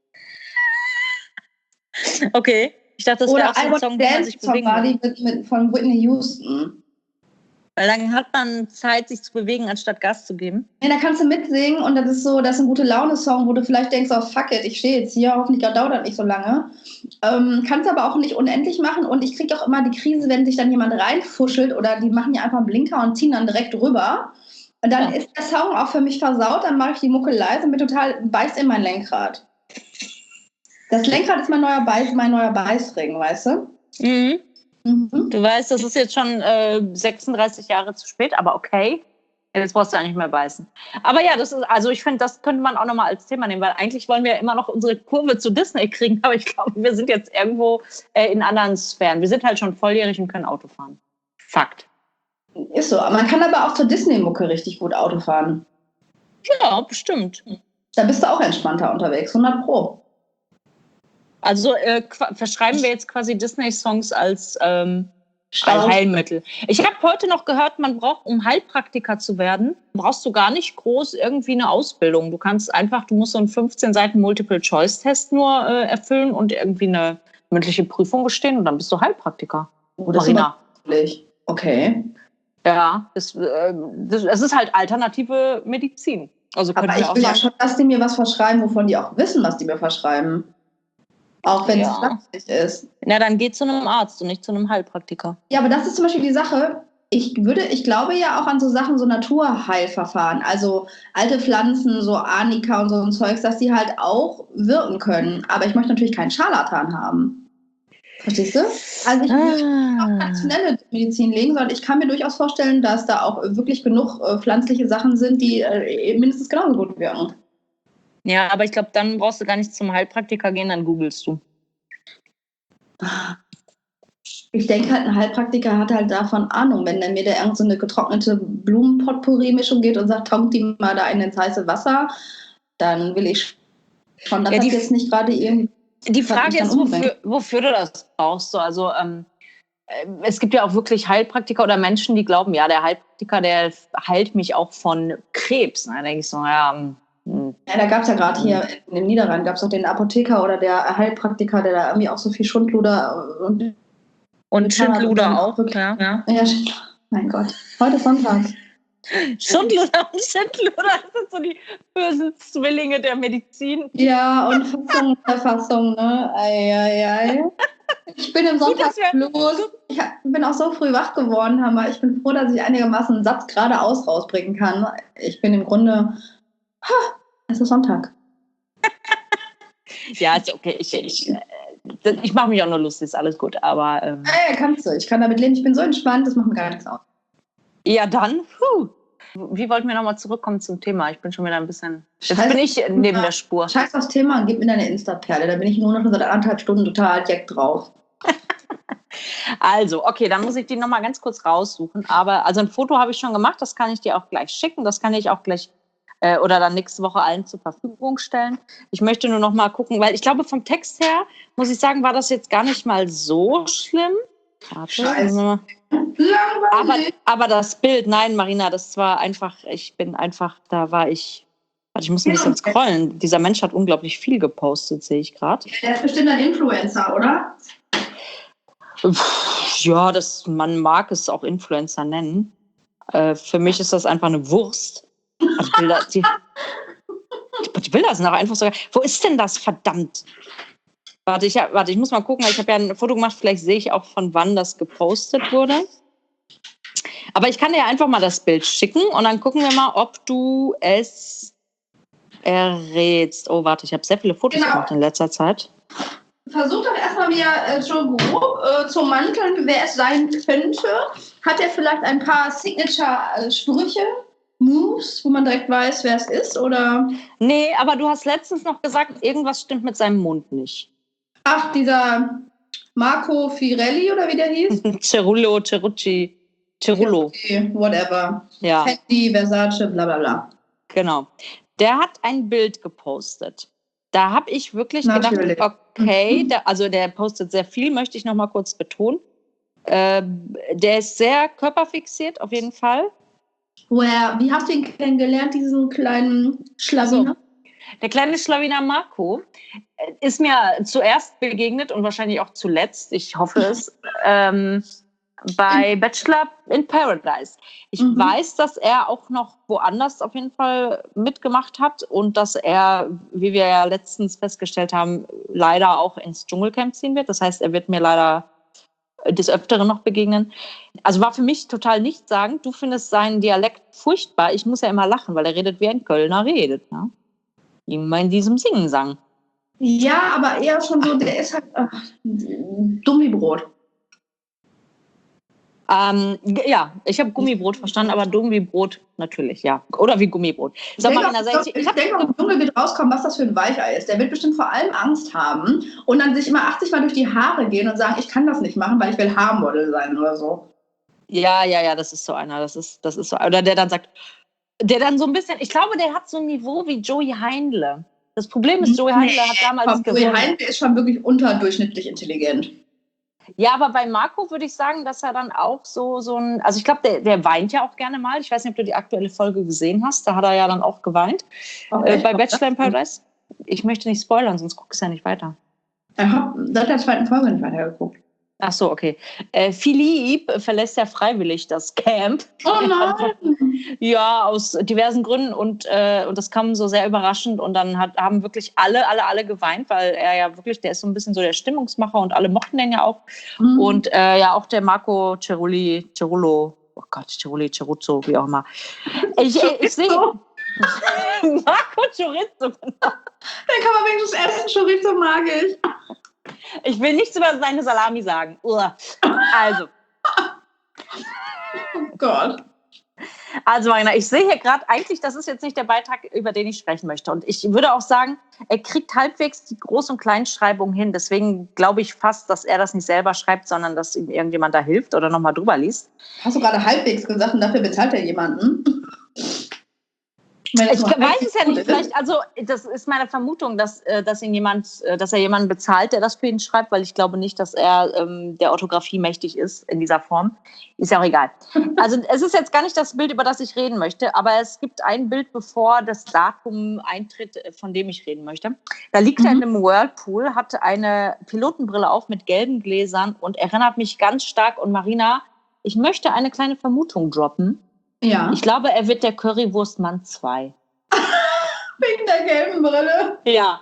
Okay. Ich dachte, das wäre auch so ein Song, wo man sich bewegen kann. Mit, mit, von Whitney Houston. Weil dann hat man Zeit, sich zu bewegen, anstatt Gas zu geben. Ja, da kannst du mitsingen und das ist so, das ist ein Gute-Laune-Song, wo du vielleicht denkst, oh fuck it, ich stehe jetzt hier, hoffentlich dauert das nicht so lange. Ähm, kannst aber auch nicht unendlich machen und ich kriege auch immer die Krise, wenn sich dann jemand reinfuschelt oder die machen ja einfach einen Blinker und ziehen dann direkt rüber. Und dann ja. ist der Song auch für mich versaut, dann mache ich die Mucke leise und bin total, beißt in mein Lenkrad. Das Lenkrad ist mein neuer, Beiß, mein neuer Beißring, weißt du? Mhm. Mhm. Du weißt, das ist jetzt schon äh, sechsunddreißig Jahre zu spät, aber okay. Jetzt brauchst du ja nicht mehr beißen. Aber ja, das ist, also ich finde, das könnte man auch nochmal als Thema nehmen, weil eigentlich wollen wir ja immer noch unsere Kurve zu Disney kriegen, aber ich glaube, wir sind jetzt irgendwo äh, in anderen Sphären. Wir sind halt schon volljährig und können Auto fahren. Fakt. Ist so. Man kann aber auch zur Disney-Mucke richtig gut Auto fahren. Ja, bestimmt. Da bist du auch entspannter unterwegs, hundert Pro. Also äh, verschreiben wir jetzt quasi Disney-Songs als ähm, Heilmittel. Ich habe heute noch gehört, man braucht, um Heilpraktiker zu werden, brauchst du gar nicht groß irgendwie eine Ausbildung. Du kannst einfach, du musst so einen fünfzehn Seiten Multiple-Choice-Test nur äh, erfüllen und irgendwie eine mündliche Prüfung bestehen und dann bist du Heilpraktiker. Oh, das Marina. Ist okay. Ja, das, äh, das, das ist halt alternative Medizin. Also aber ich will ja schon, dass die mir was verschreiben, wovon die auch wissen, was die mir verschreiben. Auch wenn ja. es flapsig ist. Na, dann geh zu einem Arzt und nicht zu einem Heilpraktiker. Ja, aber das ist zum Beispiel die Sache. Ich würde, ich glaube ja auch an so Sachen, so Naturheilverfahren. Also alte Pflanzen, so Arnika und so ein Zeugs, dass die halt auch wirken können. Aber ich möchte natürlich keinen Scharlatan haben. Verstehst du? Also ich will nicht auf traditionelle Medizin legen, sondern ich kann mir durchaus vorstellen, dass da auch wirklich genug äh, pflanzliche Sachen sind, die äh, mindestens genauso gut wirken. Ja, aber ich glaube, dann brauchst du gar nicht zum Heilpraktiker gehen, dann googelst du. Ich denke halt, ein Heilpraktiker hat halt davon Ahnung. Wenn dann mir da irgend so eine getrocknete Blumenpotpourri-Mischung geht und sagt, taucht die mal da in ins heiße Wasser, dann will ich schon, dass ja, das jetzt nicht gerade irgendwie... Die Frage ist, wofür, wofür du das brauchst. So, also ähm, es gibt ja auch wirklich Heilpraktiker oder Menschen, die glauben, ja, der Heilpraktiker, der heilt mich auch von Krebs. Da denke ich so, ja... Hm. Ja, da gab es ja gerade hier in den Niederrhein, gab es auch den Apotheker oder der Heilpraktiker, der da irgendwie auch so viel Schundluder und... Und Schindluder auch, ja. ja. Ja, mein Gott. Heute ist Sonntag. Schindluder und Schindluder, das sind so die bösen Zwillinge der Medizin. Ja, und Fassung und Verfassung, ne? Ei, ei, ei. Ich bin im Sonntagsblues. Ich bin auch so früh wach geworden, Hammer. Ich bin froh, dass ich einigermaßen einen Satz geradeaus rausbringen kann. Ich bin im Grunde... Ha, es ist Sonntag. Ja, ist okay. Ich, ich, ich mache mich auch nur lustig, ist alles gut, aber... Ähm ja, ja, kannst du. Ich kann damit leben. Ich bin so entspannt, das macht mir gar nichts aus. Ja, dann, puh. Wie wollten wir nochmal zurückkommen zum Thema? Ich bin schon wieder ein bisschen... Jetzt Scheiß bin ich neben der Spur. Scheiß aufs Thema und gib mir deine Insta-Perle. Da bin ich nur noch seit anderthalb Stunden total jack drauf. Also, okay, dann muss ich die nochmal ganz kurz raussuchen. Aber, also ein Foto habe ich schon gemacht, das kann ich dir auch gleich schicken. Das kann ich auch gleich äh, oder dann nächste Woche allen zur Verfügung stellen. Ich möchte nur noch mal gucken, weil ich glaube, vom Text her, muss ich sagen, war das jetzt gar nicht mal so schlimm. Warte, Scheiße. Aber, aber das Bild, nein, Marina, das war einfach, ich bin einfach, da war ich, warte, ich muss ein bisschen scrollen. Dieser Mensch hat unglaublich viel gepostet, sehe ich gerade. Ja, der ist bestimmt ein Influencer, oder? Ja, das, man mag es auch Influencer nennen. Äh, für mich ist das einfach eine Wurst. Also Bilder, die, die Bilder sind auch einfach so. Wo ist denn das, verdammt? Warte, ich, warte, ich muss mal gucken, ich habe ja ein Foto gemacht, vielleicht sehe ich auch, von wann das gepostet wurde. Aber ich kann dir einfach mal das Bild schicken und dann gucken wir mal, ob du es errätst. Oh, warte, ich habe sehr viele Fotos genau. gemacht in letzter Zeit. Versuch doch erstmal wieder äh, so grob äh, zu manteln, wer es sein könnte. Hat er vielleicht ein paar Signature-Sprüche, Moves, wo man direkt weiß, wer es ist? Oder? Nee, aber du hast letztens noch gesagt, irgendwas stimmt mit seinem Mund nicht. Ach, dieser Marco Firelli oder wie der hieß? Cerullo, Cerucci, Cerullo. Whatever. Ja. Fendi, Versace, bla bla bla. Genau. Der hat ein Bild gepostet. Da habe ich wirklich Natürlich. gedacht, okay, der, also der postet sehr viel, möchte ich noch mal kurz betonen. Äh, der ist sehr körperfixiert, auf jeden Fall. Woher, wie hast du ihn kennengelernt, diesen kleinen Schlawiner? Also, der kleine Schlawiner Marco ist mir zuerst begegnet und wahrscheinlich auch zuletzt, ich hoffe es, ähm, bei Bachelor in Paradise. Ich mhm. weiß, dass er auch noch woanders auf jeden Fall mitgemacht hat und dass er, wie wir ja letztens festgestellt haben, leider auch ins Dschungelcamp ziehen wird. Das heißt, er wird mir leider des Öfteren noch begegnen. Also war für mich total nichtssagend. Du findest seinen Dialekt furchtbar. Ich muss ja immer lachen, weil er redet, wie ein Kölner redet. Ne? Immer in diesem Singen-Sang. Ja, aber eher schon so, der ist halt ach, dumm wie Brot. Ähm, ja, ich habe Gummibrot verstanden, aber dumm wie Brot natürlich, ja. Oder wie Gummibrot. So, ich Marina, denke, ich, ich, ich denke, im Junge wird rauskommen, was das für ein Weichei ist. Der wird bestimmt vor allem Angst haben und dann sich immer achtzig Mal durch die Haare gehen und sagen, ich kann das nicht machen, weil ich will Haarmodel sein oder so. Ja, ja, ja, das ist so einer. Das ist, das ist so, oder der dann sagt, der dann so ein bisschen, ich glaube, der hat so ein Niveau wie Joey Heindle. Das Problem ist, Joey Heindle hat damals gewonnen. Joey Heindle ist schon wirklich unterdurchschnittlich intelligent. Ja, aber bei Marco würde ich sagen, dass er dann auch so, so ein, also ich glaube, der, der weint ja auch gerne mal. Ich weiß nicht, ob du die aktuelle Folge gesehen hast. Da hat er ja dann auch geweint. Okay. Äh, bei Bachelor in Paradise. Ich möchte nicht spoilern, sonst guckst du ja nicht weiter. Ich habe seit der zweiten Folge nicht weitergeguckt. Ach so, okay. Äh, Philippe verlässt ja freiwillig das Camp. Oh nein! Ja, aus diversen Gründen und, äh, und das kam so sehr überraschend und dann hat, haben wirklich alle, alle, alle geweint, weil er ja wirklich, der ist so ein bisschen so der Stimmungsmacher und alle mochten den ja auch. Mhm. Und äh, ja, auch der Marco Cerulli, Cerullo, oh Gott, Cerulli, Ceruzzo, wie auch immer. Ich, ich, ich sehe... Marco Chorizo, genau. Dann kann man wenigstens essen, Chorizo mag ich. Ich will nichts über seine Salami sagen. Uah. Also. Oh Gott. Also Marina, ich sehe hier gerade, eigentlich, das ist jetzt nicht der Beitrag, über den ich sprechen möchte. Und ich würde auch sagen, er kriegt halbwegs die Groß- und Kleinschreibung hin. Deswegen glaube ich fast, dass er das nicht selber schreibt, sondern dass ihm irgendjemand da hilft oder nochmal drüber liest. Hast du gerade halbwegs gesagt und dafür bezahlt er jemanden? Ich weiß es ja nicht, vielleicht, also das ist meine Vermutung, dass, dass ihn jemand, dass er jemanden bezahlt, der das für ihn schreibt, weil ich glaube nicht, dass er ähm, der Orthographie mächtig ist in dieser Form. Ist ja auch egal. Also es ist jetzt gar nicht das Bild, über das ich reden möchte, aber es gibt ein Bild, bevor das Datum eintritt, von dem ich reden möchte. Da liegt mhm. er in einem Whirlpool, hat eine Pilotenbrille auf mit gelben Gläsern und erinnert mich ganz stark. Und Marina, ich möchte eine kleine Vermutung droppen. Ja. Ich glaube, er wird der Currywurstmann zwei. Wegen der gelben Brille? Ja.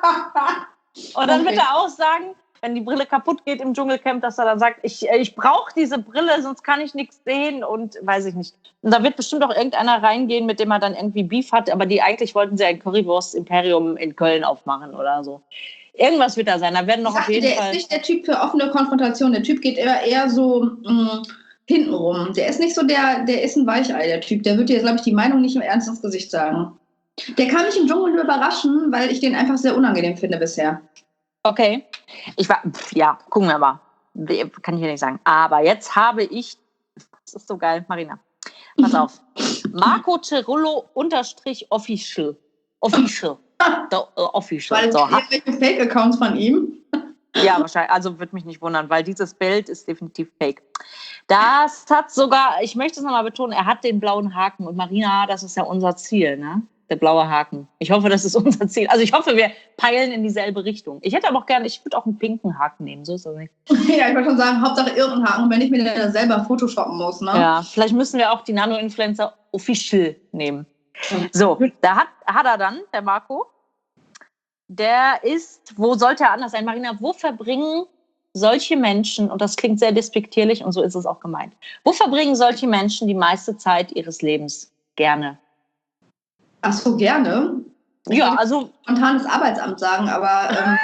Und dann okay. wird er auch sagen, wenn die Brille kaputt geht im Dschungelcamp, dass er dann sagt, ich, ich brauche diese Brille, sonst kann ich nichts sehen und weiß ich nicht. Und da wird bestimmt auch irgendeiner reingehen, mit dem er dann irgendwie Beef hat, aber die eigentlich wollten sie ein Currywurst-Imperium in Köln aufmachen oder so. Irgendwas wird da sein. Da werden noch ich auf jeden der Fall... Der ist nicht der Typ für offene Konfrontation. Der Typ geht eher, eher so... Mh, hintenrum. Der ist nicht so der, der ist ein Weichei, der Typ. Der wird dir, glaube ich, die Meinung nicht im Ernst ins Gesicht sagen. Der kann mich im Dschungel nur überraschen, weil ich den einfach sehr unangenehm finde bisher. Okay. Ich war, ja, gucken wir mal. Kann ich hier nicht sagen. Aber jetzt habe ich, das ist so geil, Marina. Pass auf. Marco Cerullo unterstrich official. Official. The, uh, official. Weil so, irgendwelche Fake-Accounts von ihm? Ja, wahrscheinlich. Also würde mich nicht wundern, weil dieses Bild ist definitiv fake. Das hat sogar, ich möchte es nochmal betonen, er hat den blauen Haken. Und Marina, das ist ja unser Ziel, ne? Der blaue Haken. Ich hoffe, das ist unser Ziel. Also ich hoffe, wir peilen in dieselbe Richtung. Ich hätte aber auch gerne, ich würde auch einen pinken Haken nehmen, so ist das nicht. Ja, ich wollte schon sagen, Hauptsache irgendein Haken, wenn ich mir den selber photoshoppen muss, ne? Ja, vielleicht müssen wir auch die Nano-Influencer official nehmen. So, da hat, hat er dann, der Marco, der ist, wo sollte er anders sein? Marina, wo verbringen solche Menschen, und das klingt sehr despektierlich und so ist es auch gemeint, wo verbringen solche Menschen die meiste Zeit ihres Lebens gerne? Ach so, gerne? Ich ja, also... spontanes Arbeitsamt sagen, aber... Ähm,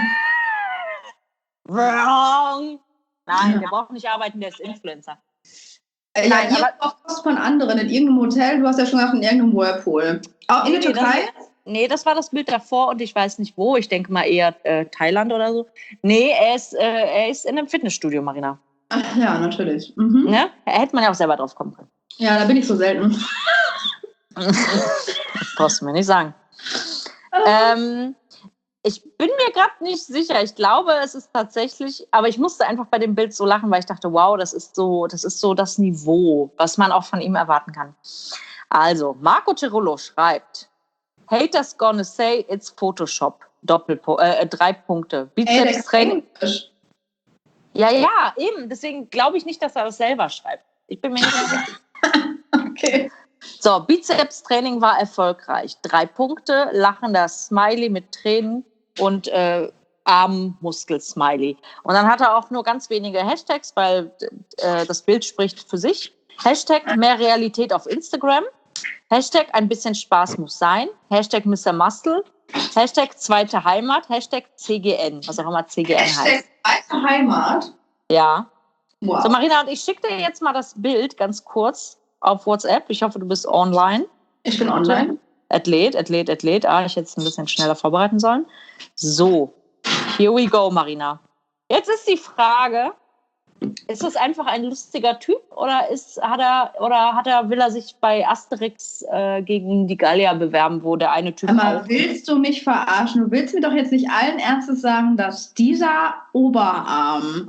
wrong! Nein, ja. Der braucht nicht arbeiten, der ist Influencer. Äh, Nein, ja, aber auch was von anderen, in irgendeinem Hotel, du hast ja schon gesagt, in irgendeinem Whirlpool. Auch in der nee, Türkei? Das, nee, das war das Bild davor und ich weiß nicht wo. Ich denke mal eher äh, Thailand oder so. Nee, er ist, äh, er ist in einem Fitnessstudio, Marina. Ach ja, natürlich. Mhm. Ne? Da hätte man ja auch selber drauf kommen können. Ja, da bin ich so selten. Das brauchst du mir nicht sagen. ähm, ich bin mir gerade nicht sicher. Ich glaube, es ist tatsächlich, aber ich musste einfach bei dem Bild so lachen, weil ich dachte, wow, das ist so, das ist so das Niveau, was man auch von ihm erwarten kann. Also, Marco Cerullo schreibt, Haters gonna say it's Photoshop. Doppelpo- äh, drei Punkte. Bizeps-Training. Ja, ja, eben. Deswegen glaube ich nicht, dass er das selber schreibt. Ich bin mir nicht sicher. Okay. So, Bizeps-Training war erfolgreich. Drei Punkte, lachender Smiley mit Tränen und äh, Armmuskel-Smiley. Und dann hat er auch nur ganz wenige Hashtags, weil äh, das Bild spricht für sich. Hashtag mehr Realität auf Instagram. Hashtag ein bisschen Spaß muss sein. Hashtag Mister Muscle. Hashtag zweite Heimat. Hashtag C G N, was auch immer C G N Hashtag heißt. Zweite Heimat? Ja. Wow. So, Marina, und ich schicke dir jetzt mal das Bild ganz kurz auf WhatsApp. Ich hoffe, du bist online. Ich bin online. Athlet, Athlet, Athlet. Ah, ich hätte es ein bisschen schneller vorbereiten sollen. So, here we go, Marina. Jetzt ist die Frage, ist das einfach ein lustiger Typ oder ist, hat er, oder hat er, will er sich bei Asterix äh, gegen die Gallier bewerben, wo der eine Typ Aber auch... willst du mich verarschen? Du willst mir doch jetzt nicht allen Ernstes sagen, dass dieser Oberarm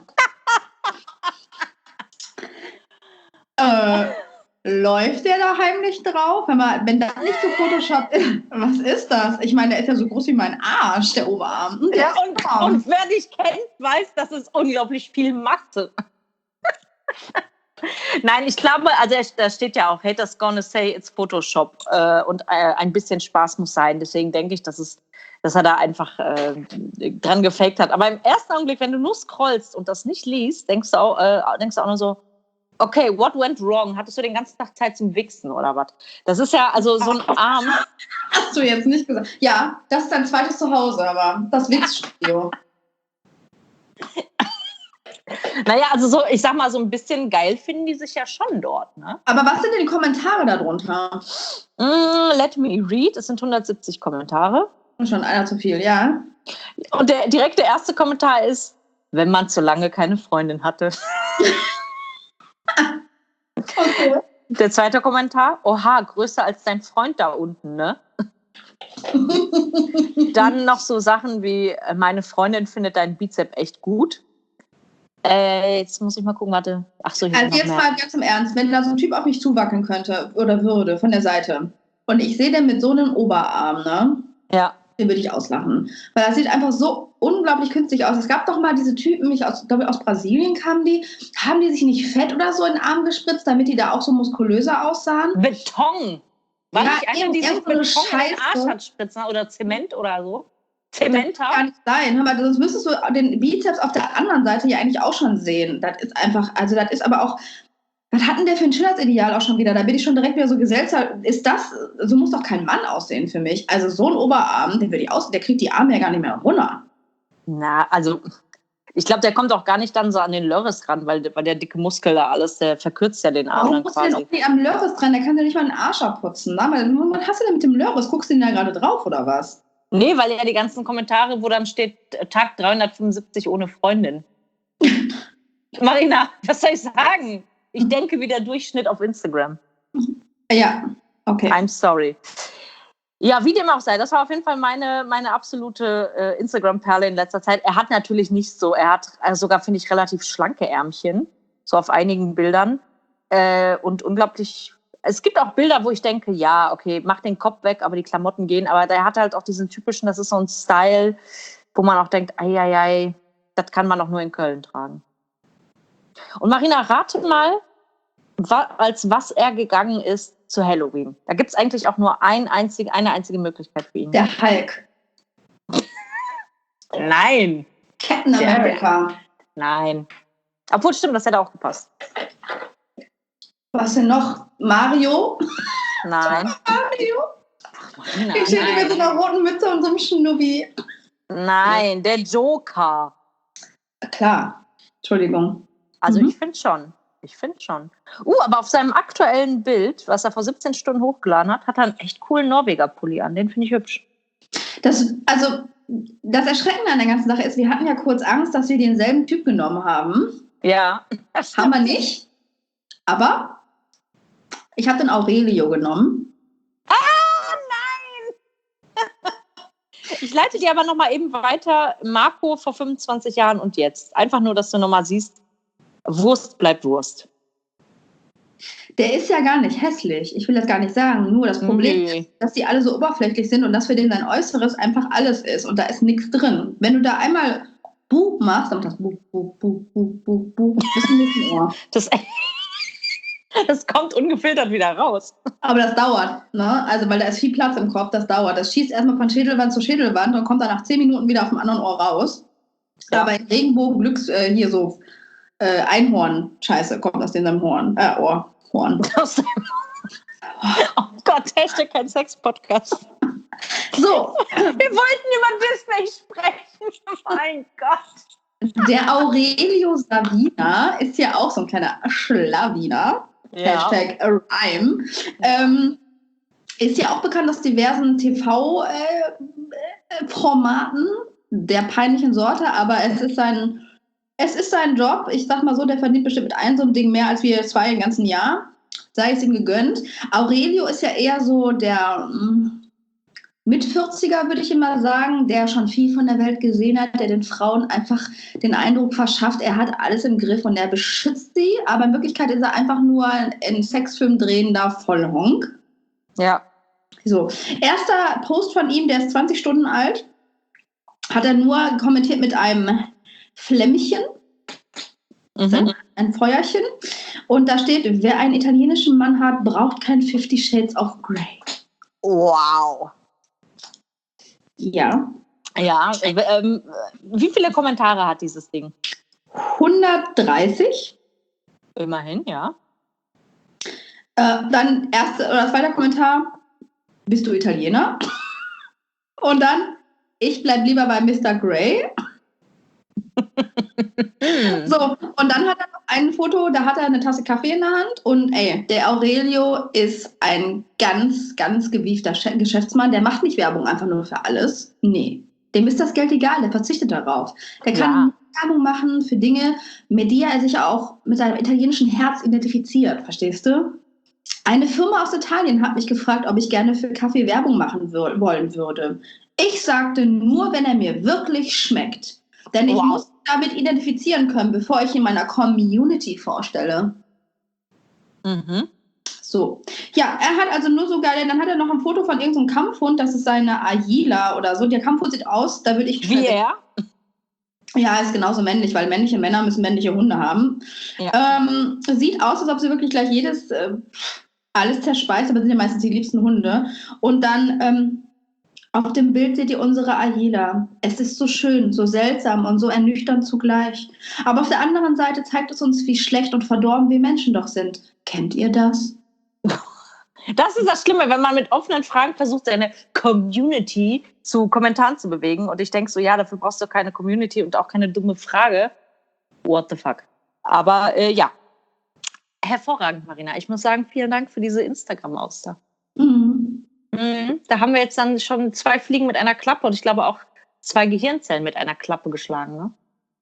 äh, läuft der da heimlich drauf? Wenn, man, wenn das nicht so Photoshop ist, was ist das? Ich meine, der ist ja so groß wie mein Arsch, der Oberarm. Der ja, und, und wer dich kennt, weiß, dass es unglaublich viel Masse. Nein, ich glaube, also da steht ja auch, Haters gonna say it's Photoshop äh, und äh, ein bisschen Spaß muss sein. Deswegen denke ich, dass, es, dass er da einfach äh, dran gefaked hat. Aber im ersten Augenblick, wenn du nur scrollst und das nicht liest, denkst du auch, äh, denkst du auch nur so, okay, what went wrong? Hattest du den ganzen Tag Zeit zum Wichsen oder was? Das ist ja also so ein Arm. Hast du jetzt nicht gesagt. Ja, das ist dein zweites Zuhause, aber das Wichsstudio. Naja, also so, ich sag mal, so ein bisschen geil finden die sich ja schon dort, ne? Aber was sind denn die Kommentare darunter? Mm, let me read. Es sind hundertsiebzig Kommentare. Schon einer zu viel, ja. Und der direkte erste Kommentar ist, wenn man zu lange keine Freundin hatte. Okay. Der zweite Kommentar, oha, größer als dein Freund da unten, ne? Dann noch so Sachen wie, meine Freundin findet deinen Bizep echt gut. Äh, jetzt muss ich mal gucken, warte. Ach so, hier also jetzt mehr. Mal ganz im Ernst, wenn da so ein Typ auf mich zuwackeln könnte oder würde von der Seite und ich sehe den mit so einem Oberarm, ne? Ja. Den würde ich auslachen. Weil das sieht einfach so unglaublich künstlich aus. Es gab doch mal diese Typen, ich aus, glaube ich, aus Brasilien kamen die, haben die sich nicht Fett oder so in den Arm gespritzt, damit die da auch so muskulöser aussahen? Beton! War ja, nicht einer, die sich Beton in den Arsch hat spritzen oder Zement oder so? Zement Das kann gar nicht sein. Hör mal, sonst müsstest du den Bizeps auf der anderen Seite ja eigentlich auch schon sehen. Das ist einfach, also das ist aber auch, was hat denn der für ein Schönheitsideal auch schon wieder? Da bin ich schon direkt wieder so geseltsam. Ist das, so muss doch kein Mann aussehen für mich. Also so ein Oberarm, den will ich aus, der kriegt die Arme ja gar nicht mehr runter. Na, also ich glaube, der kommt auch gar nicht dann so an den Lörres ran, weil, weil der dicke Muskel da alles, der verkürzt ja den Arm. Warum musst du denn nicht am Lörres dran? Der kann dir nicht mal den Arsch abputzen. Na? Was hast du denn mit dem Lörres? Guckst du den da gerade drauf oder was? Nee, weil ja die ganzen Kommentare, wo dann steht, Tag dreihundertfünfundsiebzig ohne Freundin. Marina, was soll ich sagen? Ich denke wie der Durchschnitt auf Instagram. Ja, okay. I'm sorry. Ja, wie dem auch sei, das war auf jeden Fall meine, meine absolute äh, Instagram-Perle in letzter Zeit. Er hat natürlich nicht so, er hat also sogar, finde ich, relativ schlanke Ärmchen, so auf einigen Bildern. Äh, und unglaublich, es gibt auch Bilder, wo ich denke, ja, okay, mach den Kopf weg, aber die Klamotten gehen. Aber der hat halt auch diesen typischen, das ist so ein Style, wo man auch denkt, ei, ei, ei, das kann man auch nur in Köln tragen. Und Marina, rate mal, als was er gegangen ist zu Halloween. Da gibt es eigentlich auch nur ein einzig, eine einzige Möglichkeit für ihn. Der Hulk. Nein. Captain America. Der, nein. Obwohl, stimmt, das hätte auch gepasst. Was denn noch? Mario? Nein. Mario? Ach, Marina, ich stehe mit so einer roten Mütze und so einem Schnubbi. Nein, der Joker. Klar. Entschuldigung. Also mhm. ich finde schon. Ich finde schon. Uh, aber auf seinem aktuellen Bild, was er vor siebzehn Stunden hochgeladen hat, hat er einen echt coolen Norweger-Pulli an. Den finde ich hübsch. Das, also, das Erschreckende an der ganzen Sache ist, wir hatten ja kurz Angst, dass wir denselben Typ genommen haben. Ja. Haben wir nicht. Aber ich habe den Aurelio genommen. Ah, nein! Ich leite dir aber nochmal eben weiter. Marco vor fünfundzwanzig Jahren und jetzt. Einfach nur, dass du nochmal siehst, Wurst bleibt Wurst. Der ist ja gar nicht hässlich. Ich will das gar nicht sagen. Nur das Problem nee. ist, dass die alle so oberflächlich sind und dass für den sein Äußeres einfach alles ist. Und da ist nichts drin. Wenn du da einmal Buh machst, dann macht das Buh, Buh, Buh, Buh, Buh, Buh, bis zum nächsten Ohr. Das, das kommt ungefiltert wieder raus. Aber das dauert, ne? Also, weil da ist viel Platz im Kopf, das dauert. Das schießt erstmal von Schädelwand zu Schädelwand und kommt dann nach zehn Minuten wieder auf dem anderen Ohr raus. Ja. Aber in Regenbogen, Glücks, äh, hier so äh, Einhorn-Scheiße kommt aus dem Horn, äh, Ohr. Horn. Aus dem Oh Gott, Hashtag kein Sex-Podcast. So. Wir wollten über Disney sprechen. Mein Gott. Der Aurelio Savina ist ja auch so ein kleiner Schlawiner. Ja. Hashtag Rhyme. Ähm, ist ja auch bekannt aus diversen T V-Formaten äh, der peinlichen Sorte, aber es ist sein, es ist sein Job. Ich sag mal so, der verdient bestimmt mit einem so einem Ding mehr als wir zwei im ganzen Jahr. Sei es ihm gegönnt. Aurelio ist ja eher so der mh, mit vierziger, würde ich immer sagen, der schon viel von der Welt gesehen hat, der den Frauen einfach den Eindruck verschafft, er hat alles im Griff und er beschützt sie, aber in Wirklichkeit ist er einfach nur ein Sexfilm drehender Vollhonk. Ja. So, erster Post von ihm, der ist zwanzig Stunden alt, hat er nur kommentiert mit einem Flämmchen, mhm. ein Feuerchen, und da steht, wer einen italienischen Mann hat, braucht kein Fifty Shades of Grey. Wow. Ja. Ja, ähm, wie viele Kommentare hat dieses Ding? hundertdreißig. Immerhin, ja. Äh, dann erster oder zweiter Kommentar, bist du Italiener? Und dann, ich bleib lieber bei Mister Grey. So, und dann hat er noch ein Foto, da hat er eine Tasse Kaffee in der Hand und ey, der Aurelio ist ein ganz, ganz gewiefter Geschäftsmann, der macht nicht Werbung einfach nur für alles. Nee, dem ist das Geld egal, der verzichtet darauf. Der kann ja. Werbung machen für Dinge, mit die er sich auch mit seinem italienischen Herz identifiziert, verstehst du? Eine Firma aus Italien hat mich gefragt, ob ich gerne für Kaffee Werbung machen wür- wollen würde. Ich sagte nur, wenn er mir wirklich schmeckt. Denn ich wow. muss damit identifizieren können, bevor ich ihn meiner Community vorstelle. Mhm. So. Ja, er hat also nur so geil, dann hat er noch ein Foto von irgendeinem Kampfhund, das ist seine Agila oder so. Der Kampfhund sieht aus, da würde ich... Wie er? Ja, ist genauso männlich, weil männliche Männer müssen männliche Hunde haben. Ja. Ähm, sieht aus, als ob sie wirklich gleich jedes, äh, alles zerspeist, aber sind ja meistens die liebsten Hunde. Und dann... Ähm, auf dem Bild seht ihr unsere Aila. Es ist so schön, so seltsam und so ernüchternd zugleich. Aber auf der anderen Seite zeigt es uns, wie schlecht und verdorben wir Menschen doch sind. Kennt ihr das? Das ist das Schlimme, wenn man mit offenen Fragen versucht, seine Community zu Kommentaren zu bewegen. Und ich denke so, ja, dafür brauchst du keine Community und auch keine dumme Frage. What the fuck? Aber äh, ja, hervorragend, Marina. Ich muss sagen, vielen Dank für diese Instagram-Auster. Mhm. Mhm. Da haben wir jetzt dann schon zwei Fliegen mit einer Klappe und ich glaube auch zwei Gehirnzellen mit einer Klappe geschlagen. Ne?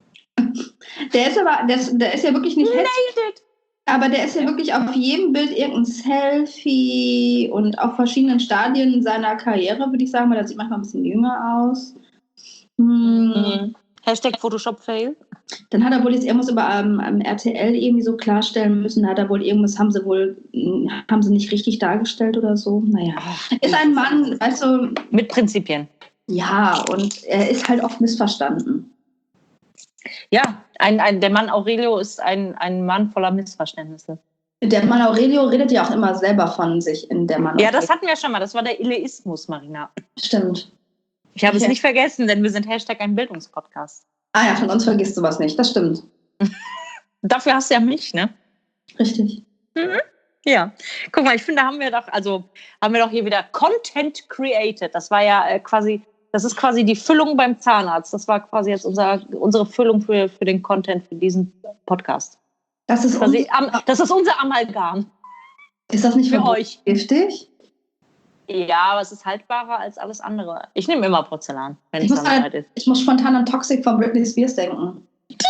Der ist aber, der ist, der ist ja wirklich nicht hässlich, aber der ist ja wirklich auf jedem Bild irgendein Selfie und auf verschiedenen Stadien seiner Karriere, würde ich sagen, weil der sieht manchmal ein bisschen jünger aus. Hm. Mhm. Hashtag Photoshop-Fail. Dann hat er wohl jetzt irgendwas über ähm, R T L irgendwie so klarstellen müssen. Da hat er wohl irgendwas, haben sie wohl, haben sie nicht richtig dargestellt oder so. Naja. Ach, ist ein Mann, weißt du. Mit Prinzipien. Ja, und er ist halt oft missverstanden. Ja, ein, ein, der Mann Aurelio ist ein, ein Mann voller Missverständnisse. Der Mann Aurelio redet ja auch immer selber von sich in der Mann Aurelio. Ja, das hatten wir schon mal. Das war der Illeismus, Marina. Stimmt. Ich habe okay. es nicht vergessen, denn wir sind Hashtag ein Bildungspodcast. Ah ja, von uns vergisst du was nicht, das stimmt. Dafür hast du ja mich, ne? Richtig. Mhm. Ja. Guck mal, ich finde, da haben wir doch, also haben wir doch hier wieder Content created. Das war ja äh, quasi, das ist quasi die Füllung beim Zahnarzt. Das war quasi jetzt unser, unsere Füllung für, für den Content für diesen Podcast. Das ist, quasi, am, das ist unser Amalgam. Ist das nicht für euch giftig? Ja, aber es ist haltbarer als alles andere. Ich nehme immer Porzellan, wenn ich es muss halt, Zeit ist. Ich muss spontan an Toxic von Britney Spears denken.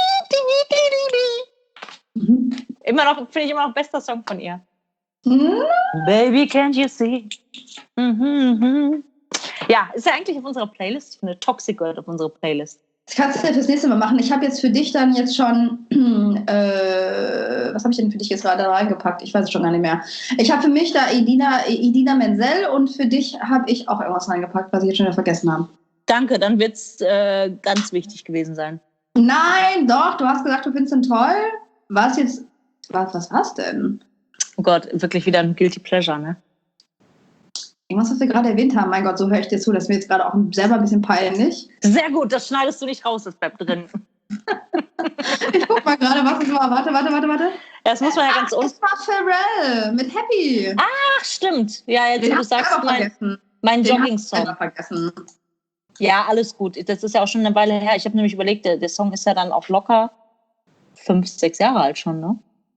Mhm. Immer noch, finde ich immer noch bester Song von ihr. Mhm. Baby, can't you see? Mhm, mhm. Ja, ist ja eigentlich auf unserer Playlist. Ich finde, Toxic gehört auf unsere Playlist. Das kannst du ja fürs nächste Mal machen. Ich habe jetzt für dich dann jetzt schon, äh, was habe ich denn für dich jetzt gerade reingepackt? Ich weiß es schon gar nicht mehr. Ich habe für mich da Idina, Idina Menzel und für dich habe ich auch irgendwas reingepackt, was ich jetzt schon wieder vergessen habe. Danke, dann wird es äh, ganz wichtig gewesen sein. Nein, doch, du hast gesagt, du findest ihn toll. Was jetzt, was, was war's denn? Oh Gott, wirklich wieder ein Guilty Pleasure, ne? Irgendwas, was wir gerade erwähnt haben. Mein Gott, so höre ich dir zu. Das ist mir jetzt gerade auch selber ein bisschen peinlich. Sehr gut, das schneidest du nicht raus, das bleibt drin. Ich guck mal gerade, was es war. Warte, warte, warte, warte. Das muss man ja ganz uns. Das war Pharrell mit Happy. Ach, stimmt. Ja, jetzt Den du sagst mein, mein Jogging-Song. Vergessen. Ja, alles gut. Das ist ja auch schon eine Weile her. Ich habe nämlich überlegt, der, der Song ist ja dann auch locker fünf, sechs Jahre alt schon, ne?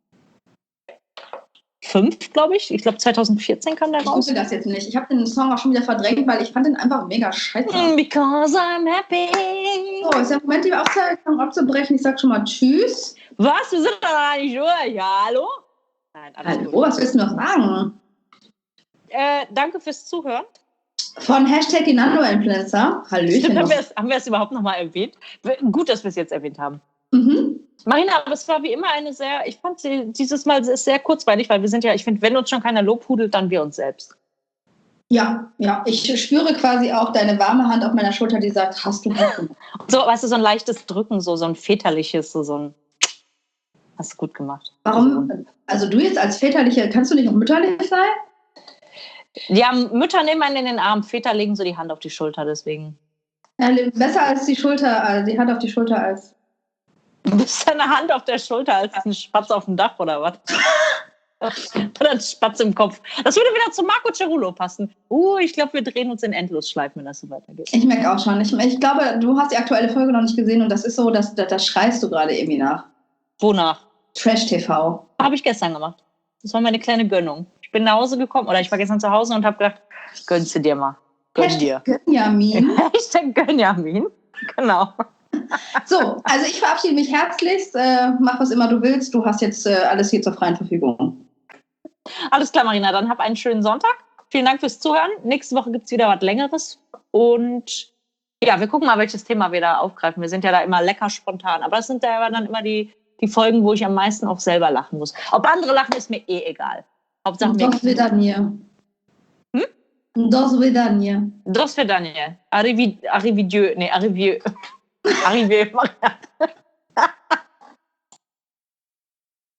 Fünf, glaube ich. Ich glaube, zwanzig vierzehn kam der raus. Ich wusste das jetzt nicht. Ich habe den Song auch schon wieder verdrängt, weil ich fand den einfach mega scheiße. Because I'm happy. So, ist der Moment, die Aufzeichnung abzubrechen. Ich sag schon mal Tschüss. Was? Wir sind doch gar nicht durch. Ja, hallo? Nein, hallo, gut. Was willst du noch sagen? Äh, danke fürs Zuhören. Von Hashtag die Nano-Influencer. Hallöchen. Stimmt, haben, wir es, haben wir es überhaupt nochmal erwähnt? Gut, dass wir es jetzt erwähnt haben. Mhm. Marina, aber es war wie immer eine sehr, ich fand sie dieses Mal ist sehr kurzweilig, weil wir sind ja, ich finde, wenn uns schon keiner lobhudelt, dann wir uns selbst. Ja, ja, ich spüre quasi auch deine warme Hand auf meiner Schulter, die sagt, hast du gut gemacht. So, weißt du, so ein leichtes Drücken, so, so ein väterliches, so, so ein, hast du gut gemacht. Warum? Also du jetzt als väterliche, kannst du nicht auch mütterlich sein? Ja, Mütter nehmen einen in den Arm, Väter legen so die Hand auf die Schulter, deswegen. Ja, besser als die Schulter, also die Hand auf die Schulter als... Du bist eine Hand auf der Schulter als ein Spatz auf dem Dach, oder was? Oder ein Spatz im Kopf. Das würde wieder zu Marco Cerullo passen. Uh, ich glaube, wir drehen uns in Endlosschleifen, wenn das so weitergeht. Ich merke auch schon. Ich, ich glaube, du hast die aktuelle Folge noch nicht gesehen und das ist so, dass da, da schreist du gerade irgendwie nach. Wonach? Trash-T V. Habe ich gestern gemacht. Das war meine kleine Gönnung. Ich bin nach Hause gekommen, oder ich war gestern zu Hause und habe gedacht, gönnst du dir mal. Gönn dir. Gönjamin. Hashtag Gönjamin. Genau. So, also ich verabschiede mich herzlichst. Äh, mach, was immer du willst. Du hast jetzt äh, alles hier zur freien Verfügung. Alles klar, Marina. Dann hab einen schönen Sonntag. Vielen Dank fürs Zuhören. Nächste Woche gibt es wieder was Längeres. Und ja, wir gucken mal, welches Thema wir da aufgreifen. Wir sind ja da immer lecker spontan. Aber das sind ja dann immer die, die Folgen, wo ich am meisten auch selber lachen muss. Ob andere lachen, ist mir eh egal. Hauptsache mir. Dos vidania. Hm? Dos vidania. Dos vidania. Arrivi, arrivi Dieu. Nee, arrivi. Arrivi.